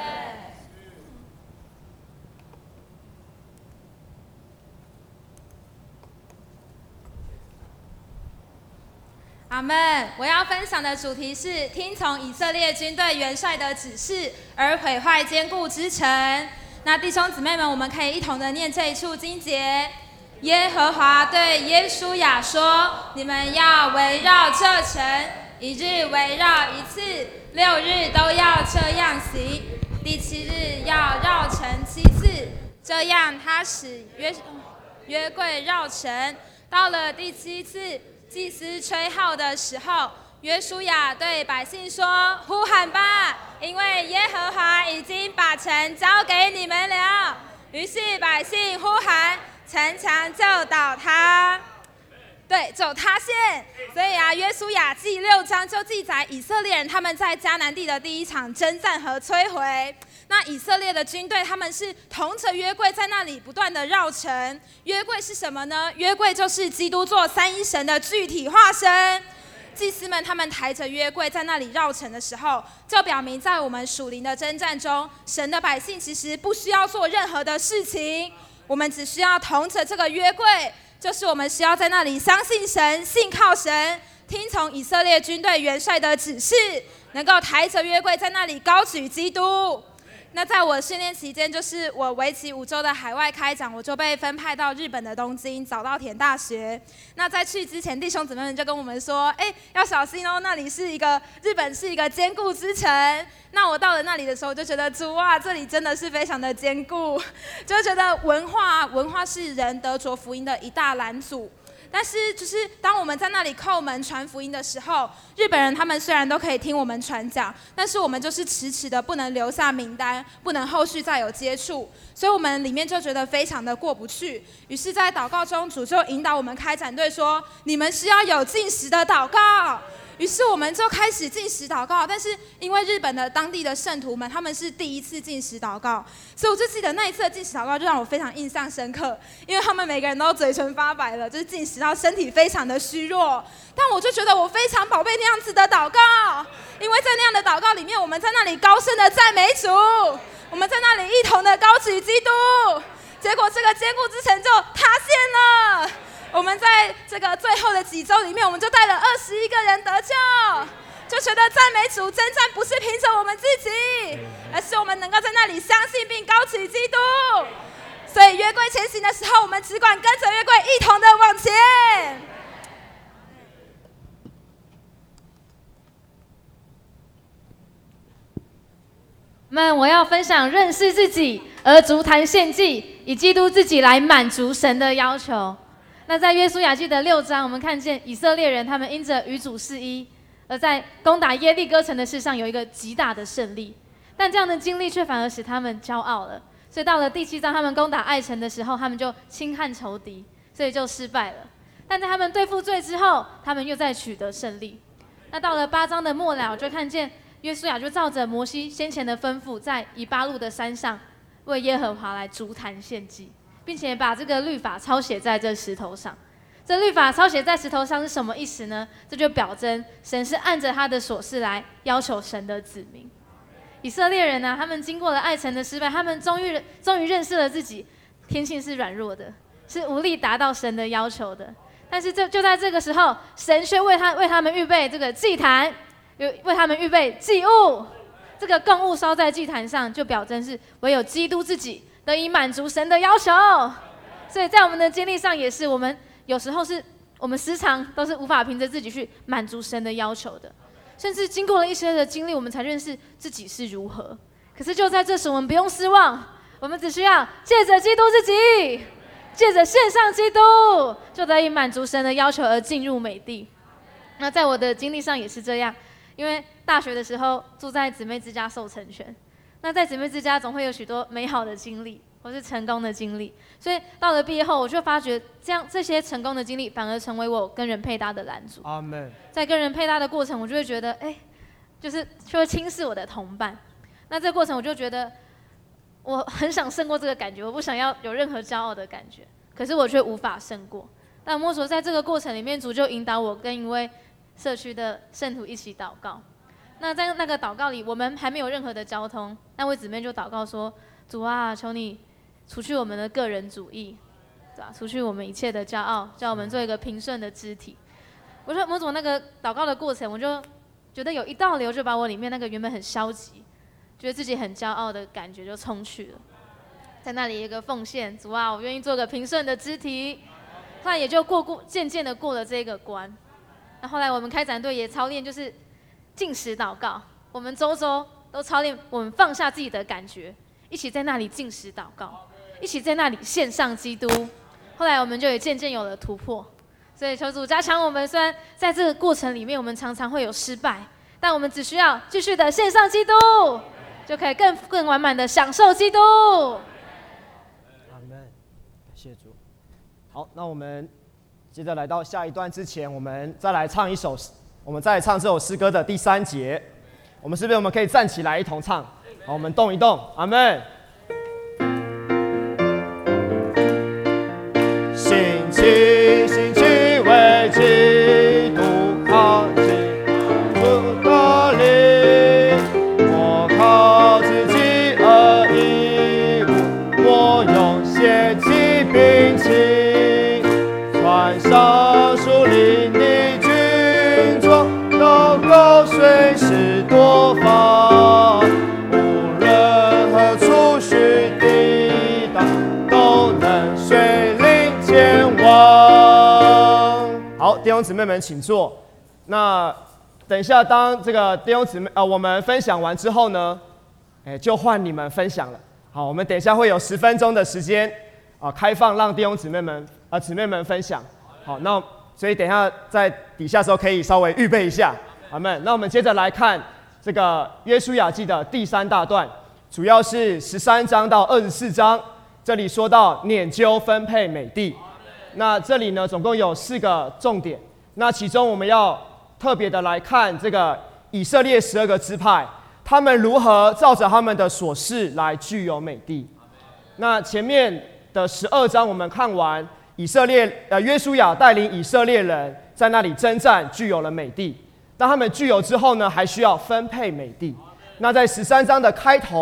阿们。我要分享的主题是听从以色列军队元帅的指示而毁坏坚固之城。那弟兄姊妹们，我们可以一同的念这一处经节。耶和华对约书亚说：你们要围绕这城，一日围绕一次，六日都要这样行，第七日要绕城七次。这样他使约约柜绕城。到了第七次，祭司吹号的时候，约书亚对百姓说：呼喊吧，因为耶和华已经把城交给你们了。于是百姓呼喊，城墙就倒塌，对，就塌陷。所以啊，约书亚记六章就记载以色列人他们在迦南地的第一场征战和摧毁。那以色列的军队他们是同着约柜在那里不断的绕城。约柜是什么呢？约柜就是基督做三一神的具体化身。祭司们他们抬着约柜在那里绕城的时候，就表明在我们属灵的征战中，神的百姓其实不需要做任何的事情。我们只需要同着这个约柜，就是我们需要在那里相信神、信靠神，听从以色列军队元帅的指示，能够抬着约柜在那里高举基督。那在我训练期间，就是我为期五周的海外开讲，我就被分派到日本的东京早稻田大学。那在去之前，弟兄姊妹们就跟我们说，哎，要小心哦，那里是一个日本是一个坚固之城。那我到了那里的时候，就觉得主啊，这里真的是非常的坚固，就觉得文化文化是人得着福音的一大拦阻。但是，就是当我们在那里叩门传福音的时候，日本人他们虽然都可以听我们传讲，但是我们就是迟迟的不能留下名单，不能后续再有接触，所以我们里面就觉得非常的过不去。于是，在祷告中，主就引导我们开展队说：你们是要有禁食的祷告。于是我们就开始禁食祷告，但是因为日本的当地的圣徒们他们是第一次禁食祷告，所以我就记得那一次的禁食祷告就让我非常印象深刻，因为他们每个人都嘴唇发白了，就是禁食到身体非常的虚弱，但我就觉得我非常宝贝那样子的祷告，因为在那样的祷告里面，我们在那里高声的赞美主， 我们在那里一同的高举基督，结果这个坚固之城就塌陷了。我们在这个最后的几周里面，我们就带了二十一个人得救，就觉得赞美主，征战不是凭着我们自己，而是我们能够在那里相信并高举基督。所以约柜前行的时候，我们只管跟着约柜一同的往前。 们，我要分享认识自己而足坛献祭，以基督自己来满足神的要求。那在约书亚记的六章，我们看见以色列人他们因着与主是一，而在攻打耶利哥城的事上有一个极大的胜利，但这样的经历却反而使他们骄傲了。所以到了第七章，他们攻打爱城的时候，他们就轻看仇敌，所以就失败了。但在他们对付罪之后，他们又在取得胜利。那到了八章的末了，我就看见约书亚就照着摩西先前的吩咐，在以巴路的山上为耶和华来筑坛献祭，并且把这个律法抄写在这石头上。这律法抄写在石头上是什么意思呢？这就表征神是按着他的所示来要求神的子民。以色列人呢、啊，他们经过了爱城的失败，他们终于终于认识了自己天性是软弱的，是无力达到神的要求的。但是就就在这个时候，神却为他为他们预备这个祭坛，为他们预备祭物。这个供物烧在祭坛上，就表征是唯有基督自己得以满足神的要求。所以在我们的经历上，也是我们有时候是我们时常都是无法凭着自己去满足神的要求的。甚至经过了一些的经历，我们才认识自己是如何。可是就在这时，我们不用失望，我们只需要借着基督自己，借着献上基督，就得以满足神的要求而进入美地。那在我的经历上也是这样，因为大学的时候住在姊妹之家受成全，那在姊妹之家总会有许多美好的经历或是成功的经历，所以到了毕业后，我就发觉这样这些成功的经历反而成为我跟人配搭的拦阻。 阿门。 在跟人配搭的过程，我就会觉得，哎，就是就会轻视我的同伴。那这个过程，我就觉得我很想胜过这个感觉，我不想要有任何骄傲的感觉，可是我却无法胜过。但摸索在这个过程里面，主就引导我跟一位社区的圣徒一起祷告。那在那个祷告里，我们还没有任何的交通，那位姊妹就祷告说：“主啊，求你除去我们的个人主义，对吧？除去我们一切的骄傲，叫我们做一个平顺的肢体。”我就摸索那个祷告的过程，我就觉得有一道流就把我里面那个原本很消极，觉得自己很骄傲的感觉就冲去了。在那里一个奉献，主啊，我愿意做个平顺的肢体。后来也就过过渐渐的过了这个关。那后来我们开展队也操练，就是禁食祷告，我们周周都操练，我们放下自己的感觉，一起在那里禁食祷告，一起在那里献上基督。后来我们就也渐渐有了突破。所以求主加强我们，虽然在这个过程里面我们常常会有失败，但我们只需要继续的献上基督，就可以更更完满的享受基督。 阿门，感谢主。好，那我们接着来到下一段之前，我们再来唱一首，我们再来唱这首诗歌的第三节。我们是不是我们可以站起来一同唱？好，我们动一动。阿门。兴起，兴起，为基督靠近不得力，我靠自己而已无，我用血气兵器，穿上属灵的军装，祷告随时多发，无论何处需抵挡，都能随灵前往。好，弟兄姊妹们请坐。那等一下，当这个弟兄姊妹呃我们分享完之后呢，哎，就换你们分享了。好，我们等一下会有十分钟的时间啊，开放让弟兄姊妹们啊姊妹们分享。好，那所以等一下在底下的时候可以稍微预备一下。阿们。那我们接着来看这个约书亚记的第三大段，主要是十三章到二十四章，这里说到拈阄分配美地。那这里呢，总共有四个重点。那其中我们要特别的来看这个以色列十二个支派，他们如何照着他们的所示来具有美地。那前面的十二章我们看完，以色列呃约书亚带领以色列人在那里征战，具有了美地。当他们具有之后呢，还需要分配美地。那在十三章的开头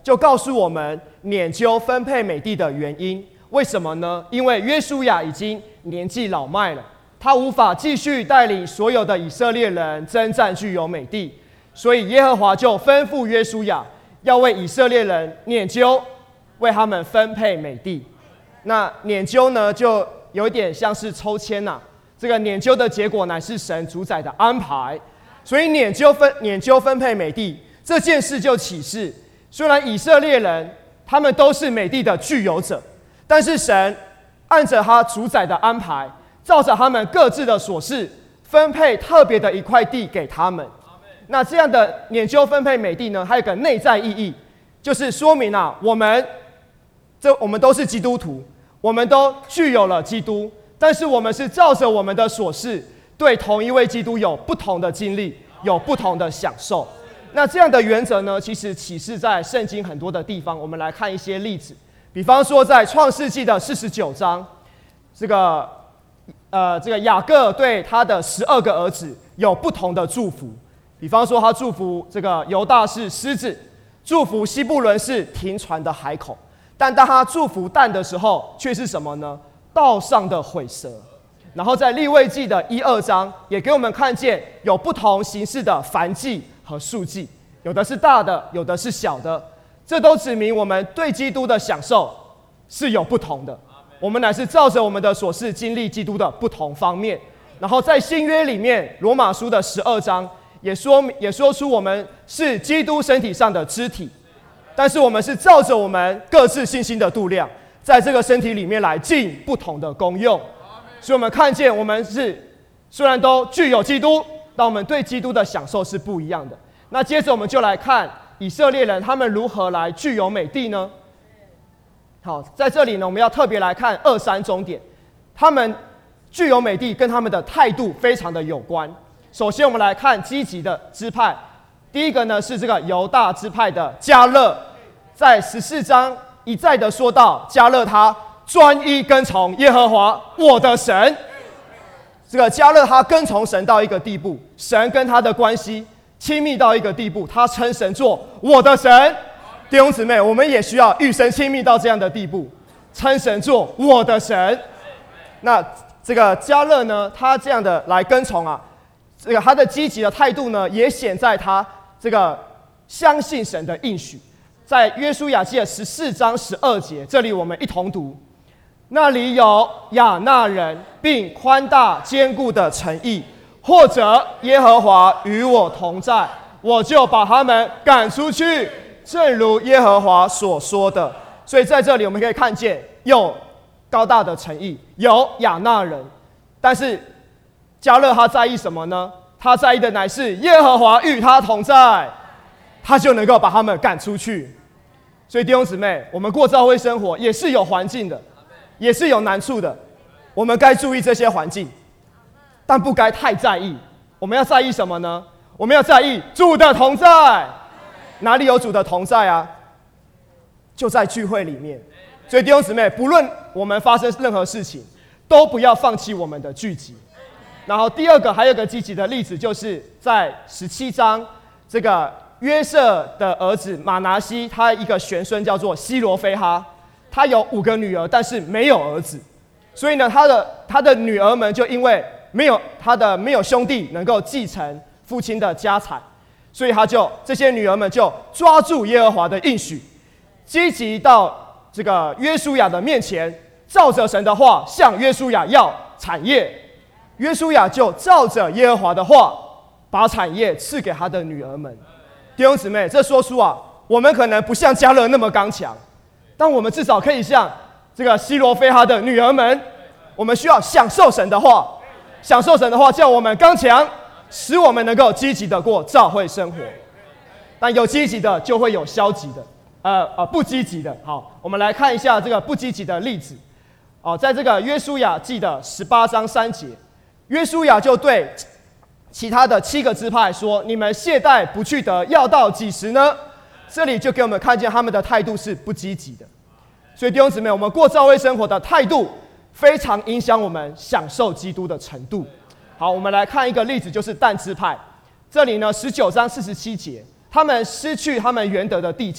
就告诉我们撵揪分配美地的原因。为什么呢？因为约书亚已经年纪老迈了，他无法继续带领所有的以色列人征战具有美地，所以耶和华就吩咐约书亚要为以色列人撵揪，为他们分配美地。那撵揪呢，就有点像是抽签呐、啊。这个撵揪的结果乃是神主宰的安排，所以撵揪分撵揪分配美地这件事就启示，虽然以色列人他们都是美地的具有者，但是神按着他主宰的安排，照着他们各自的所事，分配特别的一块地给他们。那这样的撵揪分配美地呢，还有一个内在意义，就是说明啊，我们这我们都是基督徒，我们都具有了基督，但是我们是照着我们的所事，对同一位基督有不同的经历，有不同的享受。那这样的原则呢，其实启示在圣经很多的地方。我们来看一些例子，比方说在创世纪的四十九章，这个呃这个雅各对他的十二个儿子有不同的祝福。比方说，他祝福这个犹大是狮子，祝福西布伦是停船的海口。但当他祝福但的时候，却是什么呢？道上的毁蛇。然后在利未记的一二章，也给我们看见有不同形式的燔祭和束祭，有的是大的，有的是小的。这都指明我们对基督的享受是有不同的。我们乃是照着我们的所事经历基督的不同方面。然后在新约里面，罗马书的十二章。也说也说出我们是基督身体上的肢体，但是我们是照着我们各自信心的度量，在这个身体里面来尽不同的功用。所以我们看见我们是虽然都具有基督，但我们对基督的享受是不一样的。那接着我们就来看以色列人他们如何来具有美地呢？好，在这里呢，我们要特别来看二三重点，他们具有美地跟他们的态度非常的有关。首先，我们来看积极的支派。第一个呢是这个犹大支派的迦勒，在十四章一再的说到，迦勒他专一跟从耶和华我的神。这个迦勒他跟从神到一个地步，神跟他的关系亲密到一个地步，他称神做我的神。弟兄姊妹，我们也需要与神亲密到这样的地步，称神做我的神。那这个迦勒呢，他这样的来跟从啊。这个他的积极的态度呢，也显在他这个相信神的应许。在约书亚记的十四章十二节，这里我们一同读：那里有亚衲人，并宽大坚固的城邑，或者耶和华与我同在，我就把他们赶出去，正如耶和华所说的。所以在这里我们可以看见，有高大的城邑，有亚衲人，但是迦勒他在意什么呢？他在意的乃是耶和华与他同在，他就能够把他们赶出去。所以弟兄姊妹，我们过教会生活也是有环境的，也是有难处的，我们该注意这些环境，但不该太在意。我们要在意什么呢？我们要在意主的同在。哪里有主的同在啊？就在聚会里面。所以弟兄姊妹，不论我们发生任何事情，都不要放弃我们的聚集。然后第二个还有一个积极的例子，就是在十七章，这个约瑟的儿子马拿西，他一个玄孙叫做西罗非哈，他有五个女儿，但是没有儿子，所以呢，他的他的女儿们就因为没有他的没有兄弟能够继承父亲的家产，所以他就这些女儿们就抓住耶和华的应许，积极到这个约书亚的面前，照着神的话向约书亚要产业。约书亚就照着耶和华的话，把产业赐给他的女儿们。弟兄姊妹，这说出啊，我们可能不像迦勒那么刚强，但我们至少可以像这个西罗非哈的女儿们，我们需要享受神的话，享受神的话，叫我们刚强，使我们能够积极的过教会生活。但有积极的，就会有消极的，呃呃，不积极的。好，我们来看一下这个不积极的例子。哦，在这个约书亚记的十八章三节。约书亚就对其他的七个支派说：“你们懈怠不去得，要到几时呢？”这里就给我们看见他们的态度是不积极的。所以弟兄姊妹，我们过教会生活的态度非常影响我们享受基督的程度。好，我们来看一个例子，就是但支派。这里呢，十九章四十七节，他们失去他们原得的地界，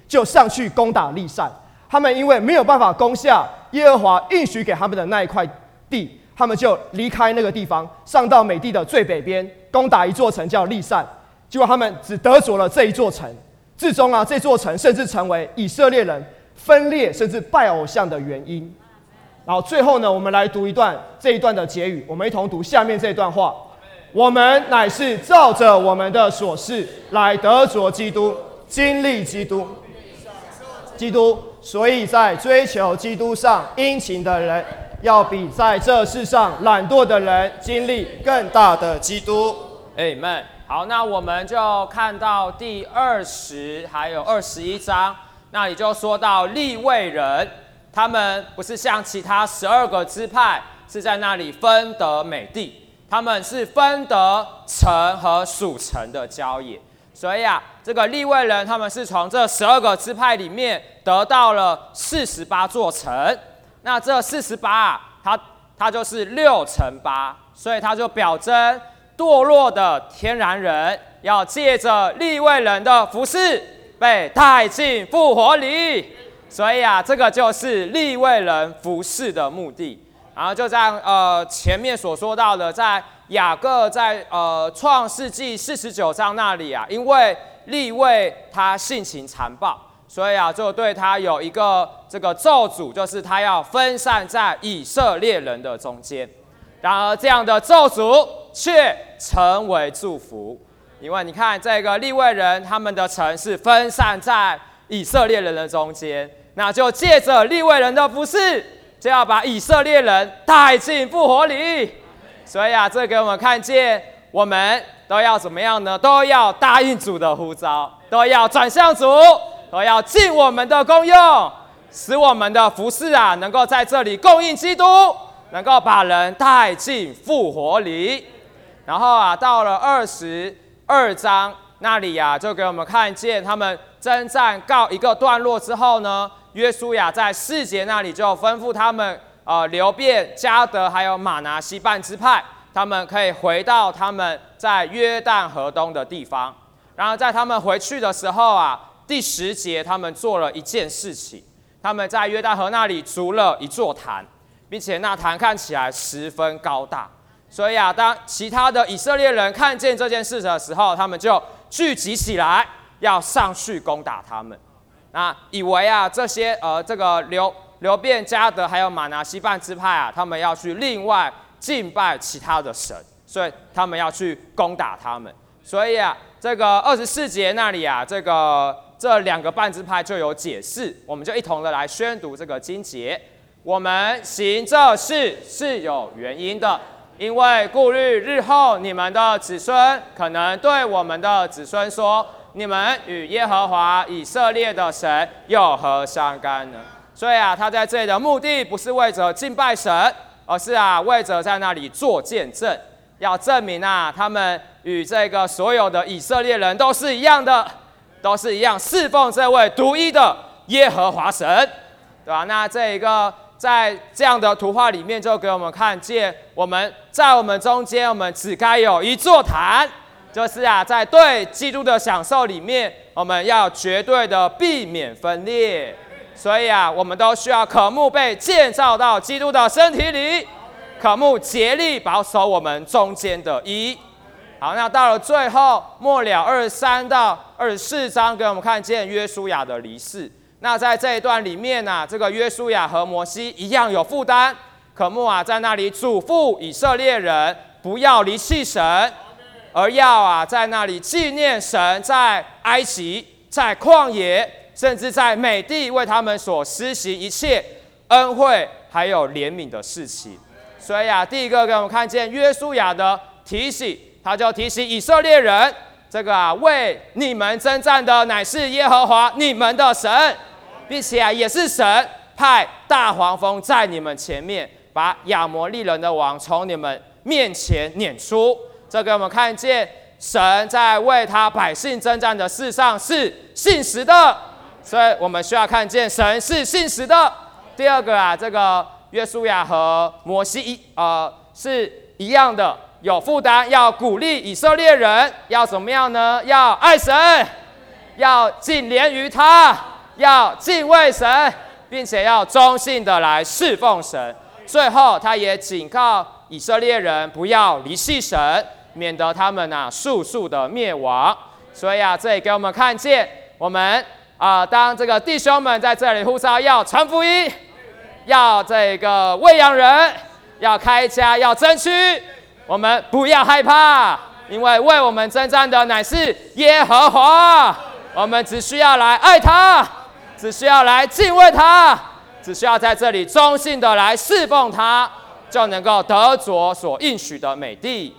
就上去攻打利善。他们因为没有办法攻下耶和华应许给他们的那一块地，他们就离开那个地方，上到美地的最北边，攻打一座城叫利善。结果他们只得着了这一座城，最终啊，这座城甚至成为以色列人分裂甚至拜偶像的原因。然后最后呢，我们来读一段这一段的结语，我们一同读下面这段话：我们乃是照着我们的所示来得着基督，经历基督，基督。所以在追求基督上殷勤的人，要比在这世上懒惰的人经历更大的基督。 Amen。好，那我们就看到第二十还有二十一章，那里就说到利未人，他们不是像其他十二个支派是在那里分得美地，他们是分得城和属城的郊野。所以啊，这个利未人他们是从这十二个支派里面得到了四十八座城。那这四十八啊，它它就是六乘八，所以它就表征堕落的天然人要借着利未人的服事被带进复活里。所以啊，这个就是利未人服事的目的。然后就像呃前面所说到的，在雅各在呃创世纪四十九章那里啊，因为利未他性情残暴，所以啊就对他有一个这个咒诅，就是他要分散在以色列人的中间。然而这样的咒诅却成为祝福，因为你看这个利未人他们的城是分散在以色列人的中间，那就借着利未人的服事，就要把以色列人带进复活里。所以啊，这给我们看见，我们都要怎么样呢？都要答应主的呼召，都要转向主，都要尽我们的功用，使我们的服事啊，能够在这里供应基督，能够把人带进复活里。然后啊，到了二十二章那里啊，就给我们看见他们征战告一个段落之后呢，约书亚在四节那里就吩咐他们。呃，流便、迦得还有玛拿西半支派，他们可以回到他们在约旦河东的地方。然后在他们回去的时候啊，第十节他们做了一件事情，他们在约旦河那里筑了一座坛，并且那坛看起来十分高大。所以啊，当其他的以色列人看见这件事的时候，他们就聚集起来，要上去攻打他们。那以为啊，这些呃这个流。流便、迦得还有玛拿西半支派啊，他们要去另外敬拜其他的神，所以他们要去攻打他们。所以啊，这个二十四节那里啊，这个这两个半支派就有解释，我们就一同的来宣读这个经节。我们行这事是有原因的，因为顾虑日后你们的子孙可能对我们的子孙说：你们与耶和华以色列的神有何相干呢？所以啊，他在这里的目的不是为着敬拜神，而是啊，为着在那里做见证，要证明啊，他们与这个所有的以色列人都是一样的，都是一样侍奉这位独一的耶和华神，对吧？那这一个在这样的图画里面，就给我们看见，我们在我们中间，我们只该有一座坛，就是啊，在对基督的享受里面，我们要绝对的避免分裂。所以啊，我们都需要渴慕被建造到基督的身体里，渴慕竭力保守我们中间的一。好，那到了最后末了二十三到二十四章，给我们看见约书亚的离世。那在这一段里面啊，这个约书亚和摩西一样有负担，渴慕啊在那里嘱咐以色列人不要离弃神，而要啊在那里纪念神在埃及、在旷野。甚至在美地为他们所施行一切恩惠还有怜悯的事情。所以啊，第一个给我们看见约书亚的提醒，他就提醒以色列人，这个啊为你们征战的乃是耶和华你们的神，并且啊也是神派大黄蜂在你们前面，把亚摩利人的王从你们面前撵出。这给我们看见神在为他百姓征战的事上是信实的。所以我们需要看见神是信实的。第二个啊，这个约书亚和摩西一呃是一样的，有负担，要鼓励以色列人要怎么样呢？要爱神，要尽怜于他， 要敬畏神，并且要忠信的来侍奉神。最后，他也警告以色列人不要离弃神，免得他们啊速速的灭亡。所以啊，这里给我们看见，我们啊、呃，当这个弟兄们在这里呼召要传福音，要这个喂养人，要开家，要争取，我们不要害怕，因为为我们征战的乃是耶和华。我们只需要来爱他，只需要来敬畏他，只需要在这里忠信的来侍奉他，就能够得着所应许的美地。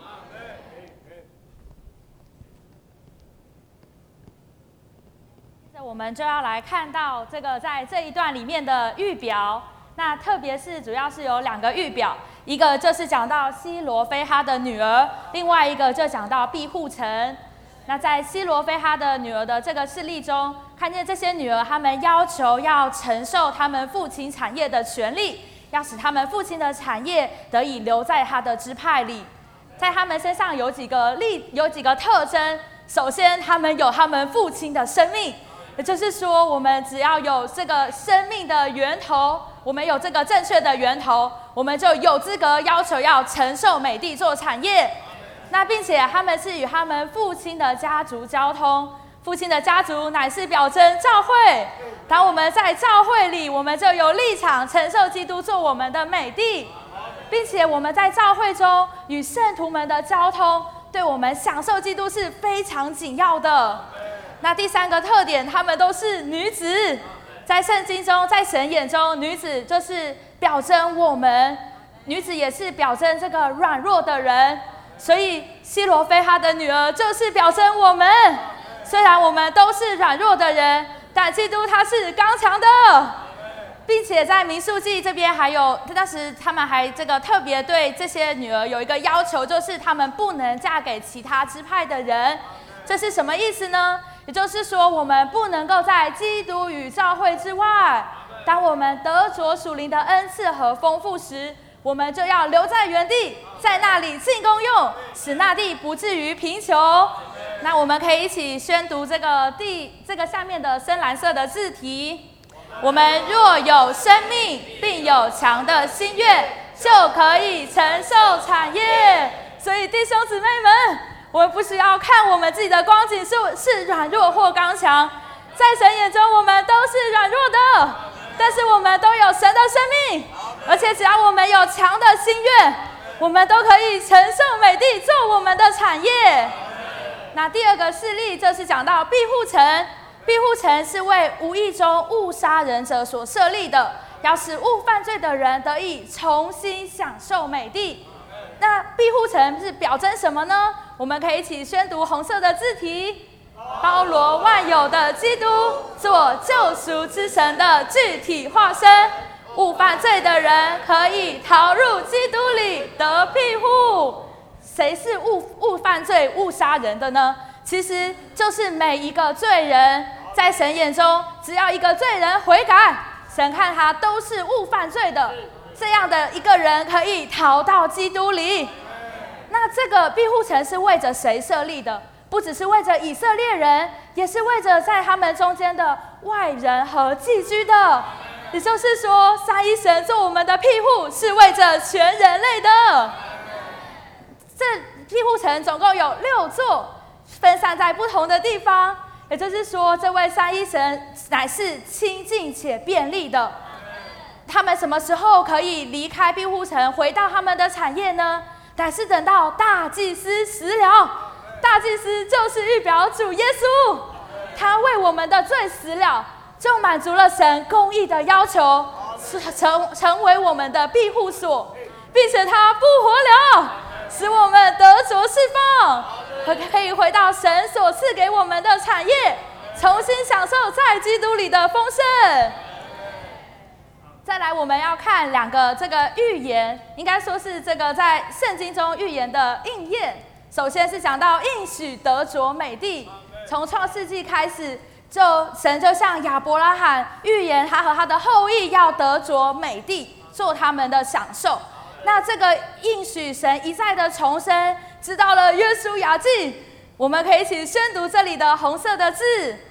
我们就要来看到这个在这一段里面的预表，那特别是主要是有两个预表，一个就是讲到西罗非哈的女儿，另外一个就讲到庇护城。那在西罗非哈的女儿的这个事例中，看见这些女儿，她们要求要承受他们父亲产业的权利，要使他们父亲的产业得以留在他的支派里。在他们身上有几个例，有几个特征。首先，他们有他们父亲的生命。也就是说，我们只要有这个生命的源头，我们有这个正确的源头，我们就有资格要求要承受美地做产业。那并且他们是与他们父亲的家族交通，父亲的家族乃是表征教会。当我们在教会里，我们就有立场承受基督做我们的美地，并且我们在教会中与圣徒们的交通，对我们享受基督是非常紧要的。那第三个特点，她们都是女子。在圣经中，在神眼中，女子就是表征我们，女子也是表征这个软弱的人。所以西罗非哈的女儿就是表征我们。虽然我们都是软弱的人，但基督他是刚强的。并且在民数记这边还有，当时他们还这个特别对这些女儿有一个要求，就是她们不能嫁给其他支派的人。这是什么意思呢？也就是说，我们不能够在基督与教会之外。当我们得着属灵的恩赐和丰富时，我们就要留在原地，在那里尽功用，使那地不至于贫穷。那我们可以一起宣读这个第这个下面的深蓝色的字体。我们若有生命，并有强的心愿，就可以承受产业。所以弟兄姊妹们，我们不需要看我们自己的光景是是软弱或刚强，在神眼中我们都是软弱的，但是我们都有神的生命，而且只要我们有强的心愿，我们都可以承受美地做我们的产业。那第二个事例就是讲到庇护城，庇护城是为无意中误杀人者所设立的，要使误犯罪的人得以重新享受美地。那庇护城是表征什么呢？我们可以一起宣读红色的字体：包罗万有的基督，做救赎之神的具体化身。误犯罪的人可以逃入基督里得庇护。谁是误误犯罪、误杀人的呢？其实就是每一个罪人，在神眼中，只要一个罪人悔改，神看他都是误犯罪的。这样的一个人可以逃到基督里。那这个庇护城是为着谁设立的？不只是为着以色列人，也是为着在他们中间的外人和寄居的。也就是说，三一神做我们的庇护，是为着全人类的。这庇护城总共有六座，分散在不同的地方。也就是说，这位三一神乃是亲近且便利的。他们什么时候可以离开庇护城，回到他们的产业呢？乃是等到大祭司死了。大祭司就是预表主耶稣，他为我们的罪死了，就满足了神公义的要求，成成为我们的庇护所，并且他复活了，使我们得着释放，可以回到神所赐给我们的产业，重新享受在基督里的丰盛。再来，我们要看两个这个预言，应该说是这个在圣经中预言的应验。首先是讲到应许得着美地，从创世纪开始，就神就向亚伯拉罕预言他和他的后裔要得着美地，做他们的享受。那这个应许神一再的重申，直到了约书亚记，我们可以一起宣读这里的红色的字。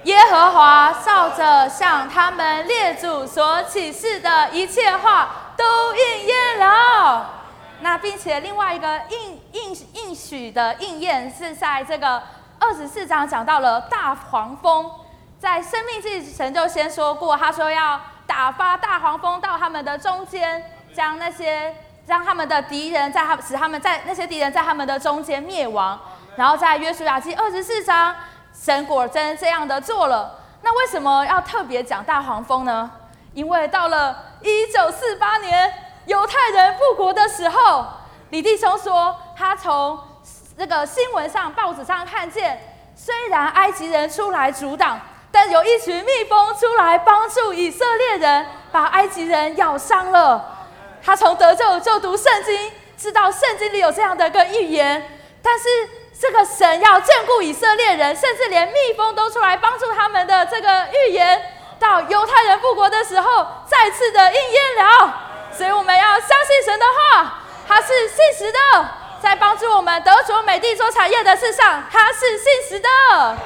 耶和华照着向他们列祖所启示的一切话都应验了。那并且另外一个应应应许的应验是在这个二十四章讲到了大黄蜂，在生命记神就先说过，他说要打发大黄蜂到他们的中间，将那些让他们的敌人在他使他们在那些敌人在他们的中间灭亡。然后在约书亚记二十四章。神果真这样的做了，那为什么要特别讲大黄蜂呢？因为到了一九四八年犹太人复国的时候，李弟兄说他从那个新闻上、报纸上看见，虽然埃及人出来阻挡，但有一群蜜蜂出来帮助以色列人，把埃及人咬伤了。他从得救就读圣经，知道圣经里有这样的一个预言，但是。这个神要眷顾以色列人，甚至连蜜蜂都出来帮助他们的这个预言，到犹太人复国的时候，再次的应验了。所以我们要相信神的话，他是信实的，在帮助我们得着美地做产业的事上，他是信实的。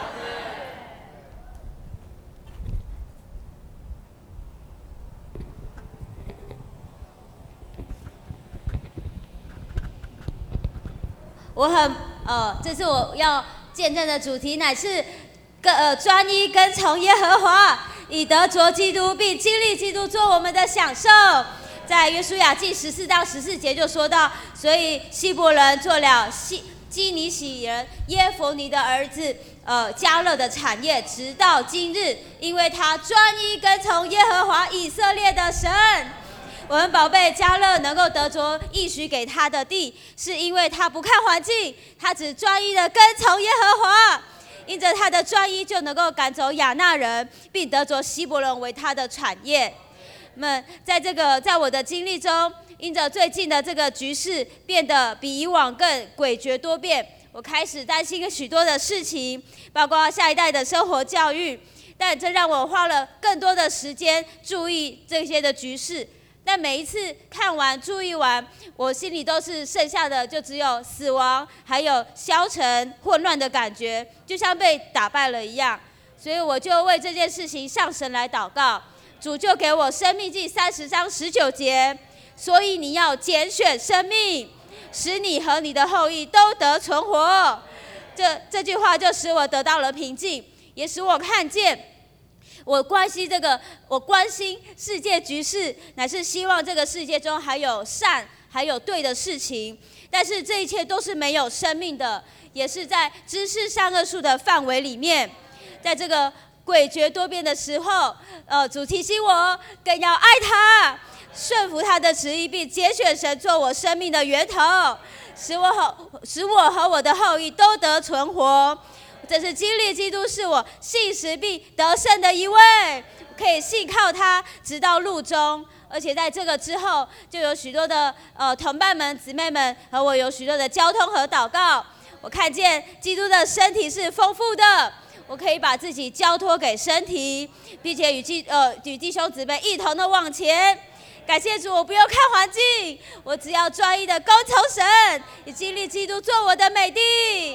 我很呃，这次我要见证的主题乃是跟呃专一跟从耶和华，以得着基督，并经历基督做我们的享受。在约书亚记十四到十四节就说到，所以希伯伦做了西基尼喜人耶弗尼的儿子呃迦勒的产业，直到今日，因为他专一跟从耶和华以色列的神。我们宝贝迦勒能够得着应许给他的地，是因为他不看环境，他只专一的跟从耶和华。因着他的专一，就能够赶走亚衲人，并得着希伯伦为他的产业。那么，在这个在我的经历中，因着最近的这个局势变得比以往更诡谲多变，我开始担心许多的事情，包括下一代的生活教育。但这让我花了更多的时间注意这些的局势。但每一次看完、注意完，我心里都是剩下的就只有死亡，还有消沉、混乱的感觉，就像被打败了一样。所以我就为这件事情向神来祷告，主就给我生命记三十章十九节，所以你要拣选生命，使你和你的后裔都得存活。这这句话就使我得到了平静，也使我看见。我关心这个，我关心世界局势，乃是希望这个世界中还有善，还有对的事情。但是这一切都是没有生命的，也是在知识善恶树的范围里面。在这个诡谲多变的时候，呃，主提醒我更要爱他，顺服他的旨意，并拣选神做我生命的源头，使我和使我和我的后裔都得存活。这是经历基督是我信实并得胜的一位，可以信靠他直到路中。而且在这个之后，就有许多的呃同伴们、姊妹们和我有许多的交通和祷告。我看见基督的身体是丰富的，我可以把自己交托给身体，并且与弟呃与弟兄姊妹一同的往前。感谢主，我不用看环境，我只要专一的跟从神，以经历基督做我的美地。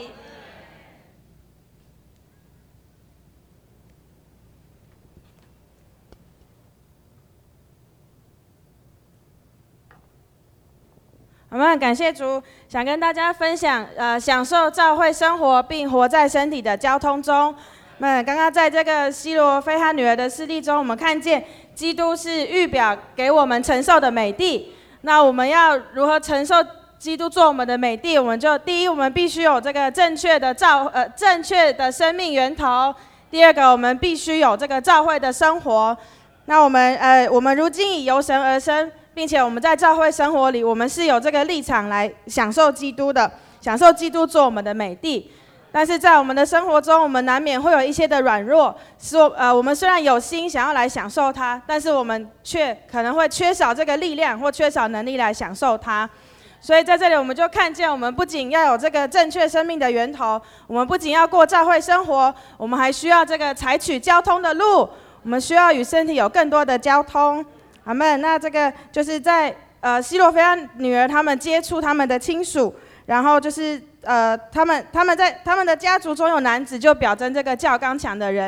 我们感谢主，想跟大家分享，呃，享受教会生活，并活在身体的交通中。那刚刚在这个西罗非他女儿的事例中，我们看见基督是预表给我们承受的美地。那我们要如何承受基督做我们的美地？我们就第一，我们必须有这个正确的教，呃，正确的生命源头。第二个，我们必须有这个教会的生活。那我们，呃，我们如今以由神而生。并且我们在教会生活里，我们是有这个立场来享受基督的，享受基督做我们的美地。但是在我们的生活中，我们难免会有一些的软弱，说呃，我们虽然有心想要来享受它，但是我们却可能会缺少这个力量或缺少能力来享受它。所以在这里，我们就看见，我们不仅要有这个正确生命的源头，我们不仅要过教会生活，我们还需要这个采取交通的路，我们需要与身体有更多的交通。阿们。那这个就是在呃西罗非他女儿他们接触他们的亲属，然后就是呃他们他们在他们的家族中有男子，就表征这个较刚强的人。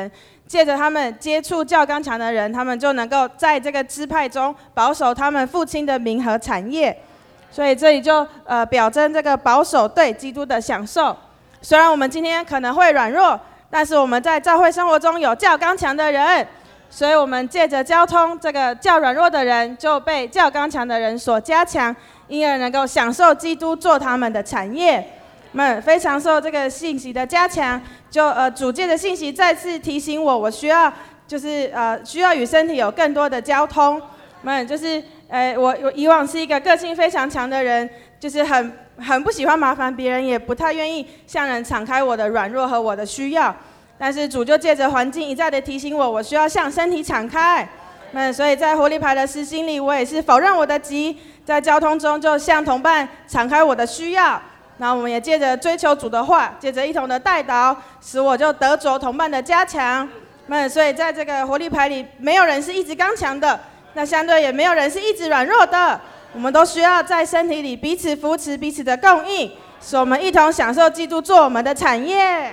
借着他们接触较刚强的人，他们就能够在这个支派中保守他们父亲的名和产业。所以这里就呃表征这个保守对基督的享受。虽然我们今天可能会软弱，但是我们在教会生活中有较刚强的人，所以我们借着交通，这个较软弱的人就被较刚强的人所加强，因而能够享受基督做他们的产业。们非常受这个信息的加强，就呃主借的信息再次提醒我，我需要就是呃需要与身体有更多的交通。们就是呃我我以往是一个个性非常强的人，就是很很不喜欢麻烦别人，也不太愿意向人敞开我的软弱和我的需要。但是主就借着环境一再的提醒我，我需要向身体敞开。那所以在活力牌的实行里，我也是否认我的急，在交通中就向同伴敞开我的需要。那我们也借着追求主的话，借着一同的代祷，使我就得着同伴的加强。那所以在这个活力牌里，没有人是一直刚强的，那相对也没有人是一直软弱的。我们都需要在身体里彼此扶持，彼此的供应，使我们一同享受基督做我们的产业。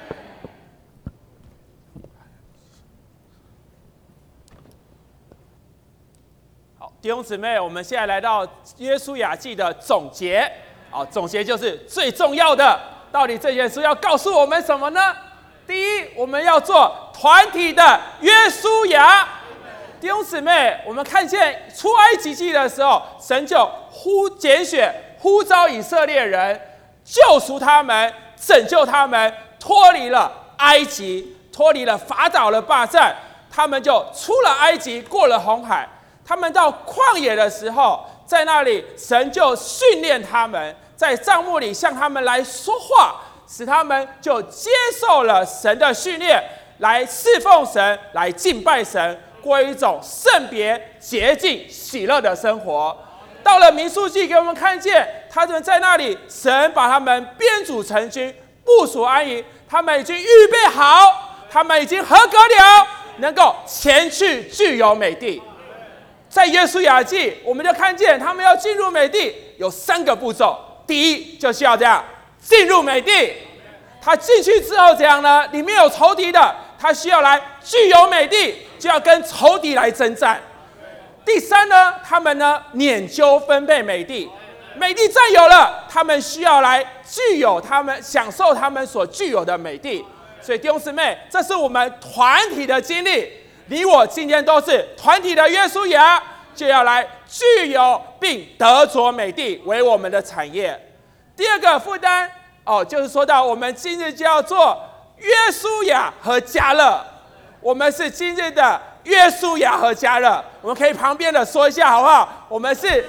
好，弟兄姊妹，我们现在来到约书亚记的总结。好，总结就是最重要的，到底这件事要告诉我们什么呢？第一，我们要做团体的约书亚。弟兄姊妹，我们看见出埃及记的时候，神就呼拣选、呼召以色列人，救赎他们，拯救他们，脱离了埃及，脱离了法老的霸占，他们就出了埃及，过了红海。他们到旷野的时候，在那里神就训练他们，在帐幕里向他们来说话，使他们就接受了神的训练，来侍奉神，来敬拜神，过一种圣别、洁净、喜乐的生活。到了民数记，给我们看见他们在那里，神把他们编组成军，部署安营，他们已经预备好，他们已经合格了，能够前去具有美地。在约书亚记，我们就看见他们要进入美地有三个步骤。第一，就是要这样进入美地。他进去之后怎样呢？里面有仇敌的，他需要来具有美地，就要跟仇敌来征战。第三呢，他们呢研究分配美地，美地占有了，他们需要来具有他们享受他们所具有的美地。所以弟兄姊妹，这是我们团体的经历。你我今天都是团体的约书亚，就要来具有并得着美地为我们的产业。第二个负担哦，就是说到我们今日就要做约书亚和迦勒，我们是今日的约书亚和迦勒。我们可以旁边的说一下好不好？我们是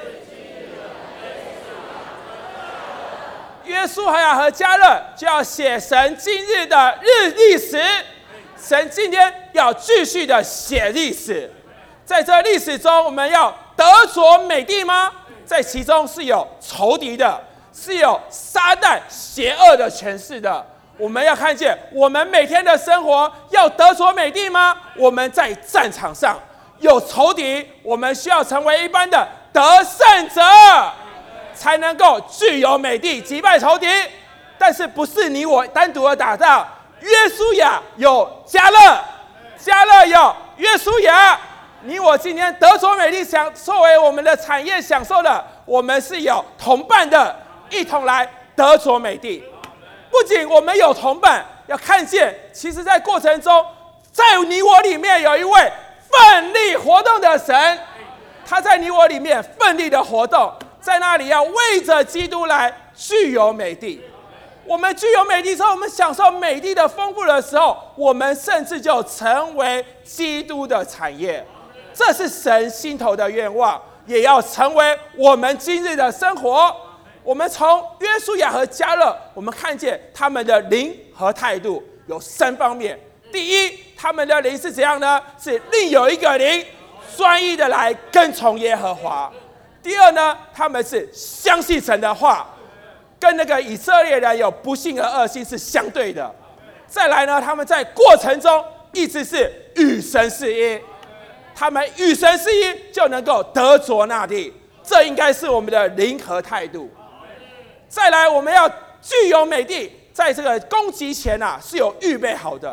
约书亚和迦勒，就要写神今日的日历史。神今天要继续的写历史，在这历史中，我们要得着美地吗？在其中是有仇敌的，是有撒旦邪恶的权势的。我们要看见，我们每天的生活要得着美地吗？我们在战场上有仇敌，我们需要成为一般的得胜者，才能够具有美地，击败仇敌。但是不是你我单独的打仗？约书亚有迦勒，迦勒有约书亚。你我今天得着美地，享作为我们的产业享受的，我们是有同伴的，一同来得着美地。不仅我们有同伴，要看见，其实在过程中，在你我里面有一位奋力活动的神，他在你我里面奋力的活动，在那里要为着基督来具有美地。我们具有美地之后，我们享受美地的丰富的时候，我们甚至就成为基督的产业。这是神心头的愿望，也要成为我们今日的生活。我们从约书亚和迦勒，我们看见他们的灵和态度有三方面。第一，他们的灵是怎样呢？是另有一个灵，专一的来跟从耶和华。第二呢，他们是相信神的话，跟那个以色列人有不信和恶性是相对的。再来呢，他们在过程中一直是与神是一，他们与神是一就能够得着那地，这应该是我们的灵和态度。再来，我们要具有美地，在这个攻击前啊是有预备好的。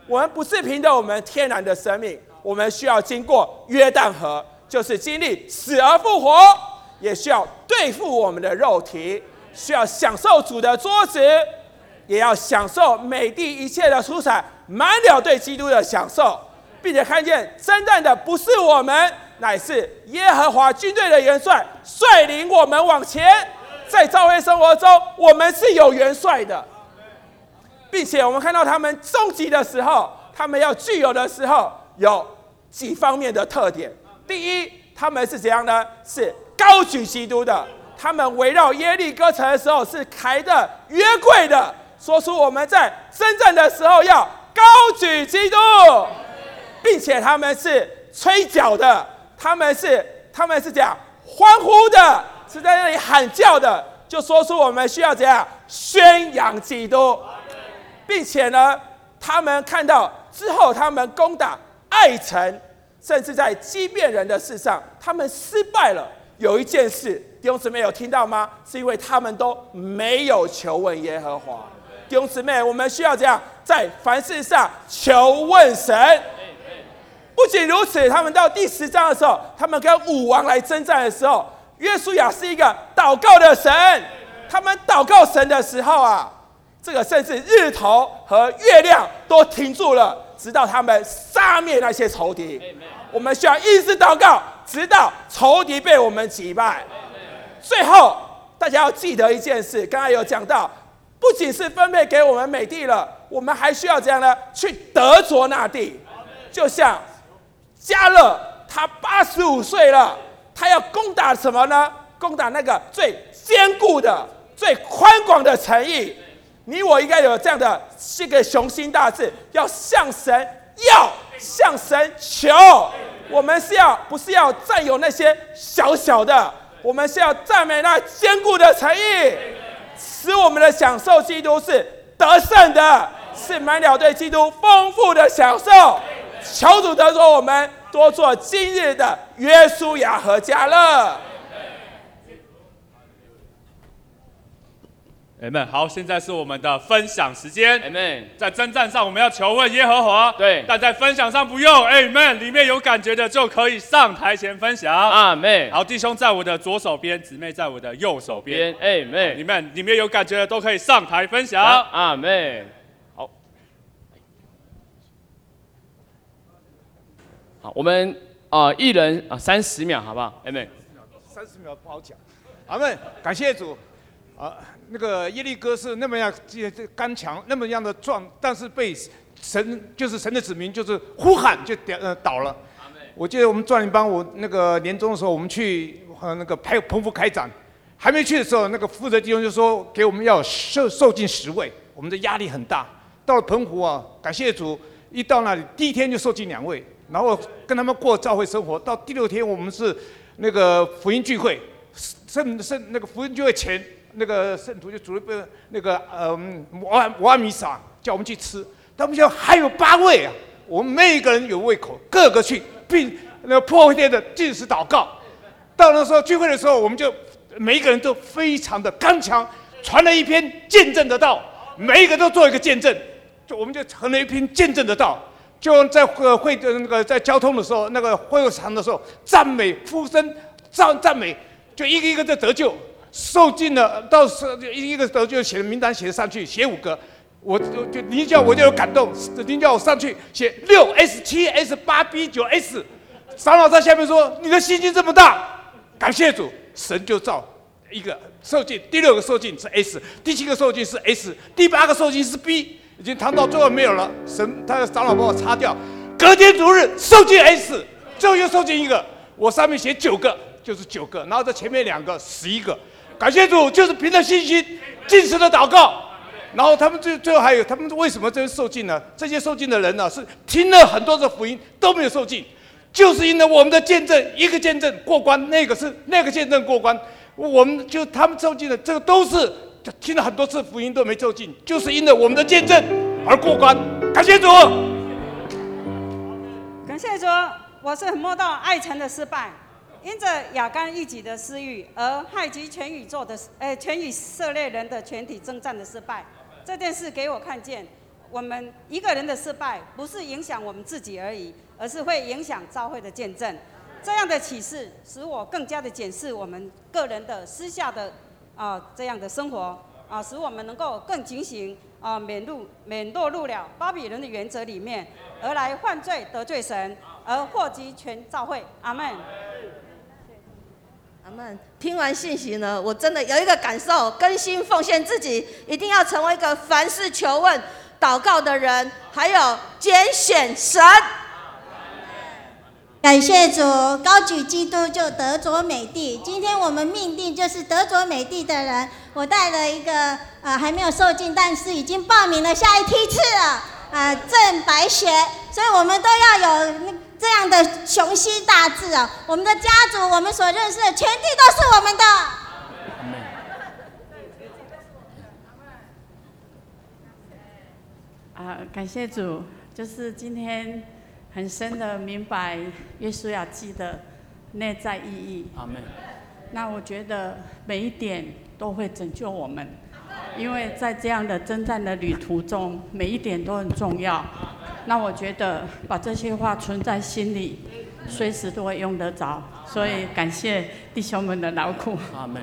我们不是凭着我们天然的生命，我们需要经过约旦河，就是经历死而复活，也需要对付我们的肉体，需要享受主的桌子，也要享受美地一切的出产，满了对基督的享受，并且看见征战的不是我们，乃是耶和华军队的元帅率领我们往前。在教会生活中，我们是有元帅的，并且我们看到他们终极的时候，他们要具有的时候，有几方面的特点。第一，他们是怎样呢？是高举基督的，他们围绕耶利哥城的时候是抬着约柜的，说出我们在征战的时候要高举基督，并且他们是吹角的，他们是他们是这样欢呼的，是在那里喊叫的，就说出我们需要怎样宣扬基督，并且呢，他们看到之后，他们攻打爱城，甚至在激辩人的事上，他们失败了。有一件事，弟兄姊妹有听到吗？是因为他们都没有求问耶和华。弟兄姊妹，我们需要这样在凡事上求问神。不仅如此，他们到第十章的时候，他们跟武王来征战的时候，约书亚是一个祷告的神。他们祷告神的时候啊，这个甚至日头和月亮都停住了，直到他们杀灭那些仇敌。我们需要一直祷告，直到仇敌被我们击败。最后，大家要记得一件事，刚才有讲到，不仅是分配给我们美地了，我们还需要怎样呢？去得着那地。就像迦勒，他八十五岁了，他要攻打什么呢？攻打那个最坚固的、最宽广的城邑。你我应该有这样的这个雄心大志，要向神要向神求。我们是要不是要占有那些小小的，我们是要赞美那坚固的城邑，使我们的享受基督是得胜的，是满了对基督丰富的享受。求主得着我们多做今日的约书亚和迦勒。 Amen。好，现在是我们的分享时间。 Amen。 在征战上我们要求问耶和华， 对， 但在分享上不用。Amen。里面有感觉的就可以上台前分享。 阿门。 好，弟兄在我的左手边，姊妹在我的右手边。 Amen。 里面里面有感觉的都可以上台分享。 阿门。好，好，我们啊、呃、一人啊三十秒，好不好 ？Amen。 三十秒不好讲。阿门，感谢主。啊，那个耶利哥是那么样刚强，那么样的壮，但是被神就是神的子民就是呼喊就呃倒了。我记得我们壮林帮我那个年终的时候，我们去呃那个开澎湖开展，还没去的时候，那个负责弟兄就说给我们要受受尽十位，我们的压力很大。到了澎湖啊，感谢主，一到那里第一天就受尽两位，然后跟他们过教会生活。到第六天我们是那个福音聚会，圣圣那个福音聚会前。那个圣徒就煮了个那个呃瓦瓦米撒，叫我们去吃。他们说还有八位啊，我们每一个人有胃口，个个去，并那个破天的禁食祷告。到那时候聚会的时候，我们就每一个人都非常的刚强，传了一篇见证的道，每一个都做一个见证，就我们就传了一篇见证的道。就在会会的那个在交通的时候，那个会场的时候，赞美呼声赞赞美，就一个一个的得救。受尽了，到时一个得救写的名单写上去，写五个，我就就您叫我就有感动，您叫我上去写六 S 七 S 八 B 九 S， 长老在下面说你的心经这么大，感谢主，神就造一个受尽，第六个受尽是 S， 第七个受尽是 S， 第八个受尽是 B， 已经谈到最后没有了，神他的长老帮我擦掉，隔天主日受尽 S， 最后又受尽一个，我上面写九个就是九个，然后在前面两个十一个。感谢主，就是凭着信心尽实的祷告，然后他们最最后还有他们为什么这些受尽呢？这些受尽的人呢，是听了很多的福音都没有受尽，就是因为我们的见证，一个见证过关，那个是那个见证过关，我们就他们受尽的这个都是听了很多次福音都没受尽，就是因为我们的见证而过关。感谢主， 感谢主，我是很摸到爱城的失败。因着亚干一己的私欲而害及全宇宙的，呃，全以色列人的全体征战的失败，这件事给我看见， 我们一个人的失败，不是影响我们自己而已，而是会影响教会的见证。这样的启示使我更加的检视我们个人的私下的啊、呃、这样的生活啊、呃，使我们能够更警醒啊、呃，免入免落入了巴比伦的原则里面，而来犯罪得罪神，而祸及全教会。阿们。 阿们。听完信息呢，我真的有一个感受，更新奉献自己，一定要成为一个凡事求问、祷告的人，还有拣选神。 感谢主，高举基督就得着美地。今天我们命定就是得着美地的人。我带了一个呃还没有受浸，但是已经报名了下一梯次了，呃郑白雪，所以我们都要有这样的雄心大志啊！我们的家族，我们所认识的全地都是我们的。 啊，感谢主，就是今天很深的明白约书亚记的内在意义。 阿门。 那我觉得每一点都会拯救我们，因为在这样的征战的旅途中，每一点都很重要。那我觉得把这些话存在心里，随时都会用得着。所以感谢弟兄们的劳苦。 阿门。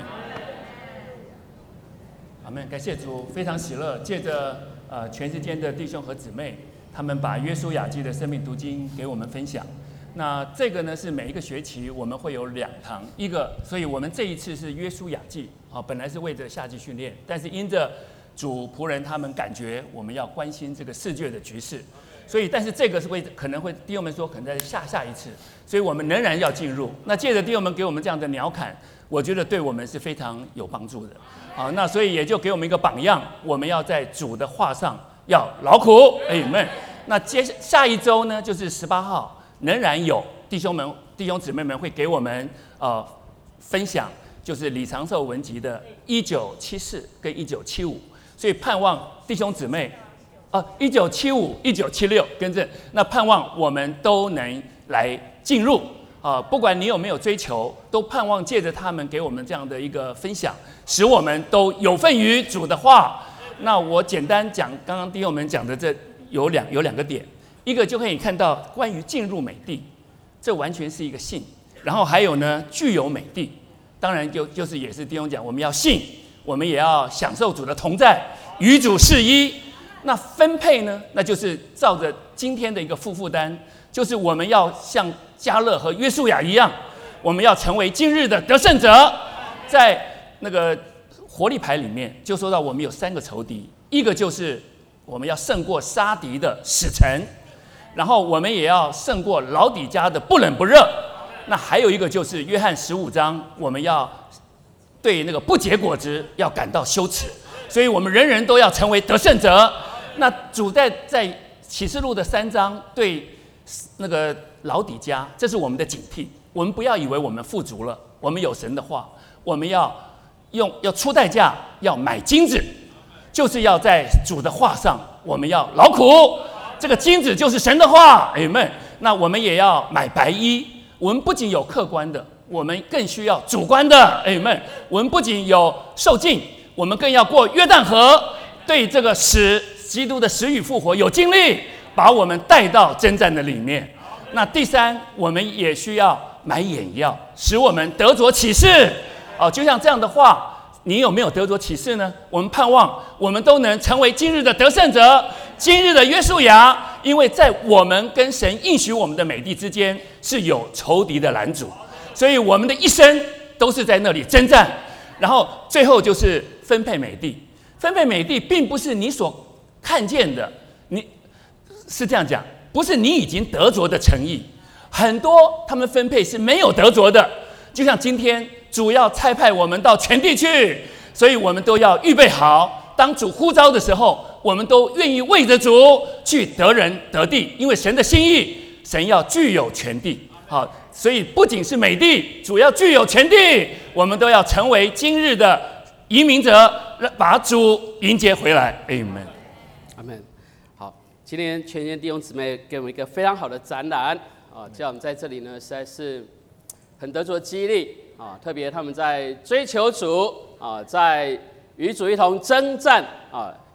阿门。感谢主，非常喜乐，借着呃全世界的弟兄和姊妹，他们把约书亚记的生命读经给我们分享。那这个呢是每一个学期我们会有两堂，一个，所以我们这一次是约书亚记啊，本来是为着夏季训练，但是因着主仆人他们感觉我们要关心这个世界的局势，所以但是这个是会可能会弟兄们说可能在下下一次，所以我们仍然要进入。那借着弟兄们给我们这样的鸟瞰，我觉得对我们是非常有帮助的。好，那所以也就给我们一个榜样，我们要在主的话上要劳苦。阿们。那接下一周呢，就是十八号。仍然有弟兄们、弟兄姊妹们会给我们呃分享，就是李长寿文集的一九七四跟一九七五，所以盼望弟兄姊妹，呃一九七五、一九七六更正，那盼望我们都能来进入啊、呃，不管你有没有追求，都盼望借着他们给我们这样的一个分享，使我们都有份于主的话。那我简单讲，刚刚弟兄们讲的这有两有两个点。一个就可以看到关于进入美地，这完全是一个信。然后还有呢，具有美地，当然就就是也是弟兄讲，我们要信，我们也要享受主的同在，与主是一。那分配呢，那就是照着今天的一个负负担，就是我们要像迦勒和约书亚一样，我们要成为今日的得胜者。在那个活力牌里面就说到，我们有三个仇敌，一个就是我们要胜过杀敌的使臣。然后我们也要胜过老底家的不冷不热，那还有一个就是约翰十五章，我们要对那个不结果子要感到羞耻，所以我们人人都要成为得胜者。那主在在启示录的三章对那个老底家，这是我们的警惕，我们不要以为我们富足了，我们有神的话，我们要用要出代价要买金子，就是要在主的话上，我们要劳苦。这个金子就是神的话，阿们。那我们也要买白衣，我们不仅有客观的，我们更需要主观的，阿们。我们不仅有受浸，我们更要过约旦河，对这个使基督的死与复活有经历，把我们带到征战的里面。那第三，我们也需要买眼药，使我们得着启示。哦，就像这样的话，你有没有得着启示呢？我们盼望我们都能成为今日的得胜者。今日的约书亚，因为在我们跟神应许我们的美地之间是有仇敌的拦阻，所以我们的一生都是在那里征战。然后最后就是分配美地，分配美地并不是你所看见的，你是这样讲，不是你已经得着的诚意。很多他们分配是没有得着的，就像今天主要差派我们到全地去，所以我们都要预备好。当主呼召的时候，我们都愿意为着主去得人得地，因为神的心意，神要具有全地。好，所以不仅是美地，主要具有全地，我们都要成为今日的移民者，把主迎接回来。阿们， 阿们。好，今天全天弟兄姊妹给我们一个非常好的展览啊，叫我们在这里呢，实在是很得着激励啊，特别他们在追求主啊，在与主一同征战啊，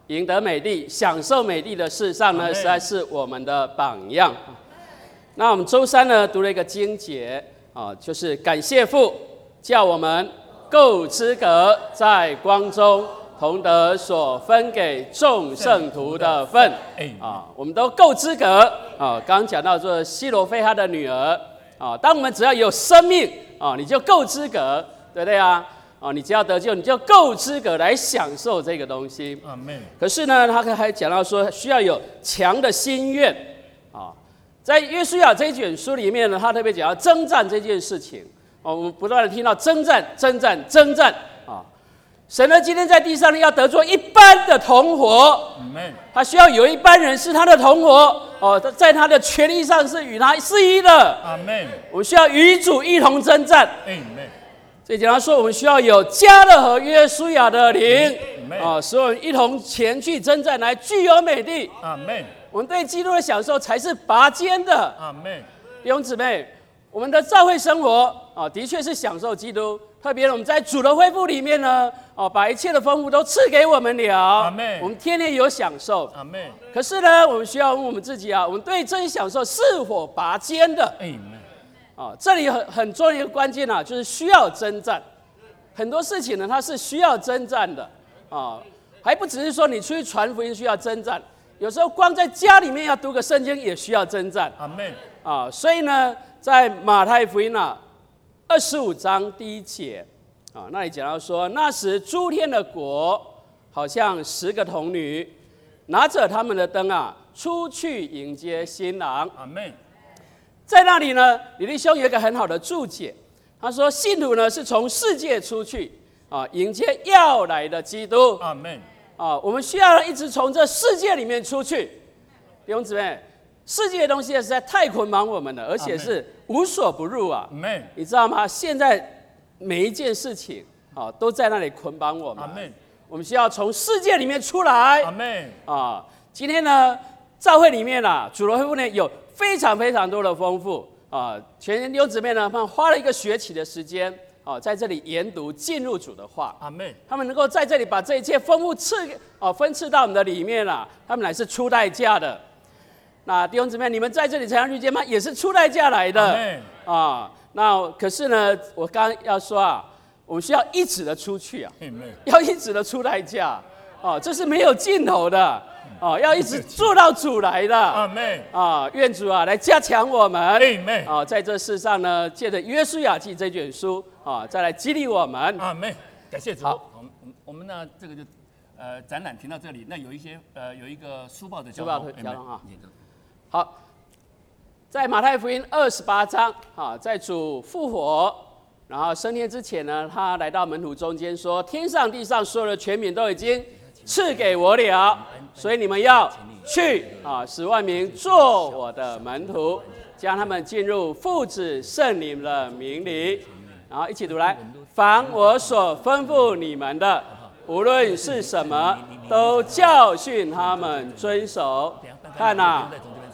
赢得美地、享受美地的事上呢，实在是我们的榜样。那我们周三呢读了一个经节啊，就是感谢父，叫我们够资格在光中同得所分给众圣徒的份啊，我们都够资格啊。刚刚讲到说西罗非哈的女儿啊，当我们只要有生命啊，你就够资格，对不对啊？哦，你只要得救，你就够资格来享受这个东西。 阿们。 可是呢，他还讲到说，需要有强的心愿啊。在约书亚这一卷书里面呢，他特别讲到征战这件事情。哦，我们不断的听到征战、征战、征战啊。神呢，今天在地上呢，要得着一般的同伙，他需要有一般人是他的同伙哦，在他的权力上是与他是一的。 阿们。 我们需要与主一同征战。 阿们。 所以讲到说，我们需要有加勒和约书亚的灵啊，使我们一同前去征战，来具有美地。 阿们。 我们对基督的享受才是拔尖的。 阿们。 弟兄姊妹，我们的教会生活啊，的确是享受基督。特别我们在主的恢复里面呢，哦，把一切的丰富都赐给我们了。阿们。我们天天有享受。 阿们。 可是呢，我们需要问我们自己啊，我们对这些享受是否拔尖的？ 阿们。 啊，这里很很重要的一个关键啊，就是需要征战。很多事情呢，它是需要征战的啊，还不只是说你出去传福音需要征战，有时候光在家里面要读个圣经也需要征战。 阿们。 啊，所以呢，在马太福音啊二十五章第一节啊，那里讲到说，那时诸天的国好像十个童女，拿着他们的灯啊，出去迎接新郎。 阿们。 在那里呢，李弟兄有一个很好的注解，他说信徒呢是从世界出去啊，迎接要来的基督。 阿们。 啊，我们需要一直从这世界里面出去。弟兄姊妹，世界的东西实在太捆绑我们了，而且是无所不入啊。 阿们。 你知道吗？现在每一件事情啊，都在那里捆绑我们。 阿们。 我们需要从世界里面出来。 阿们。 啊，今天呢，教会里面啊，主的恢复呢有非常非常多的丰富啊！全弟兄姊妹呢，他们花了一个学期的时间啊，在这里研读进入主的话。 阿们。 他们能够在这里把这一切丰富赐啊分赐到我们的里面啊，他们乃是出代价的。那弟兄姊妹，你们在这里才能遇见吗？也是出代价来的。啊，那可是呢，我刚刚要说啊，我们需要一直的出去啊，要一直的出代价啊，这是没有尽头的。哦，要一直做到主来的。 阿们。 啊，愿主啊来加强我们。 阿们。 啊，在这世上呢，借着约书亚记这卷书啊，再来激励我们。 阿们。感谢主。 好， 我们我们呢这个就呃展览停到这里。那有一些呃有一个书报的交书报通的交通啊。 嗯好，在马太福音二十八章啊，在主复活然后升天之前呢，他来到门徒中间说：天上地上所有的权柄都已经赐给我了，所以你们要去啊，使万民做我的门徒，将他们进入父子圣灵的名里。然后一起读来：凡我所吩咐你们的，无论是什么，都教训他们遵守。看呐、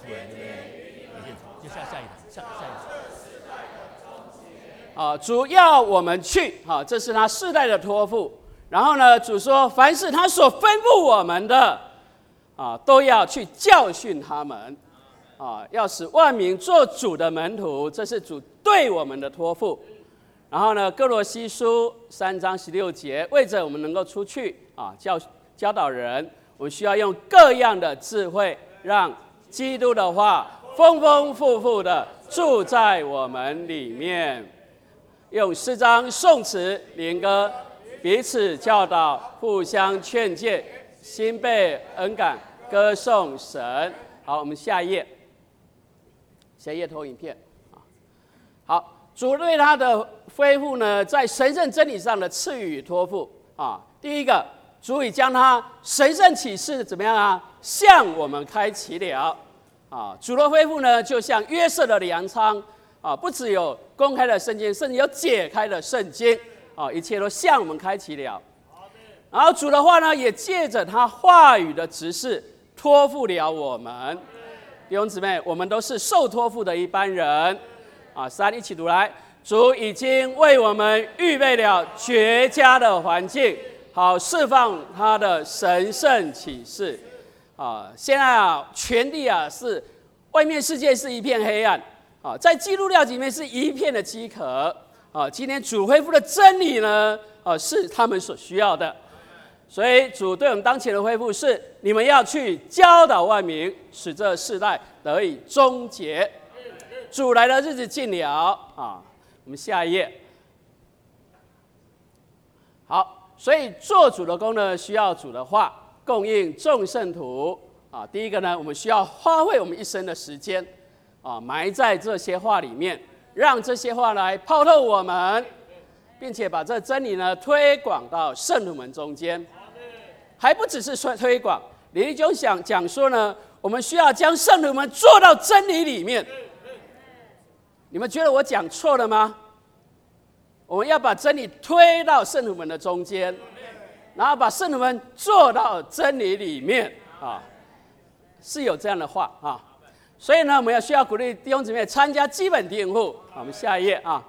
就下下一堂，下下一堂。 啊，主要我们去，啊，这是他世代的托付。然后呢，主说，凡是他所吩咐我们的，啊，都要去教训他们，啊，要使万民做主的门徒，这是主对我们的托付。然后呢，哥罗西书三章十六节，为着我们能够出去啊，教教导人，我们需要用各样的智慧，让基督的话丰丰富富的住在我们里面，用诗章、颂词、灵歌彼此教导，互相劝诫，心被恩感，歌颂神。好，我们下一页，下一页投影片。好，主对他的恢复呢，在神圣真理上的赐予托付啊。第一个，主已将他神圣启示怎么样啊，向我们开启了啊。主的恢复呢，就像约瑟的粮仓啊，不只有公开的圣经，甚至有解开的圣经啊，一切都向我们开启了。然后主的话呢，也借着他话语的指示，托付了我们。弟兄姊妹，我们都是受托付的一般人啊。三，一起读来：主已经为我们预备了绝佳的环境， 好释放他的神圣启示。啊，现在啊，全地啊是外面世界是一片黑暗啊，在基督教里面是一片的饥渴啊。今天主恢复的真理呢，啊是他们所需要的。所以主对我们当前的恢复是：你们要去教导万民，使这世代得以终结。主来的日子近了啊！我们下一页。好，所以做主的工呢，需要主的话供应众圣徒啊。第一个呢，我们需要花费我们一生的时间啊，埋在这些话里面，让这些话来泡透我们，并且把这真理呢推广到圣徒们中间。还不只是说推广，李立中想讲说呢，我们需要将圣徒们做到真理里面。你们觉得我讲错了吗？我们要把真理推到圣徒们的中间，然后把圣徒们做到真理里面啊，是有这样的话啊。所以呢，我们要需要鼓励弟兄姊妹参加基本订户。我们下一页啊。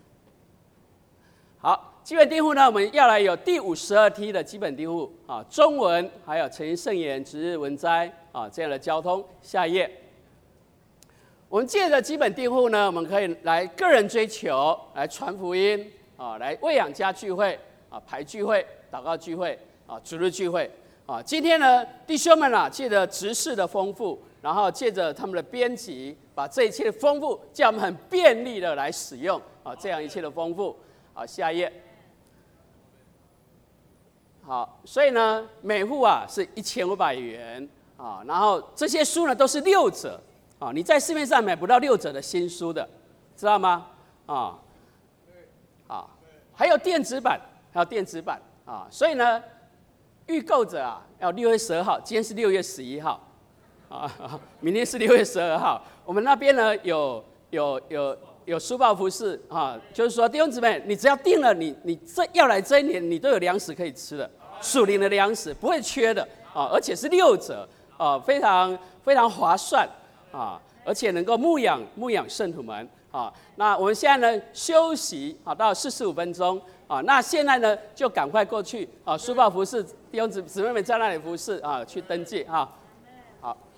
好。基本订户呢，我们要来有第五十二梯的基本订户啊，中文还有诚心圣言、值日文摘啊这样的交通。下一页，我们借着基本订户呢，我们可以来个人追求，来传福音啊，来喂养家聚会啊，排聚会、祷告聚会啊，主日聚会啊。今天呢，弟兄们啊，借着执事的丰富，然后借着他们的编辑，把这一切的丰富，叫我们很便利的来使用啊，这样一切的丰富。好，下一页。好，所以呢，每户啊是一千五百元啊，然后这些书呢都是六折啊，你在市面上买不到六折的新书的，知道吗？啊，啊，还有电子版，还有电子版啊，所以呢，预购者啊要六月十二号，今天是六月十一号，啊，明天是六月十二号，我们那边呢有有有。有书报服饰啊，就是说弟兄姊妹，你只要订了，你你这要来这一年，你都有粮食可以吃的，属灵的粮食不会缺的啊，而且是六折啊，非常非常划算啊，而且能够牧养牧养圣徒们啊。那我们现在呢休息啊，到四十五分钟啊，那现在呢就赶快过去啊，书报服饰弟兄姊姊妹们在那里服侍啊，去登记啊。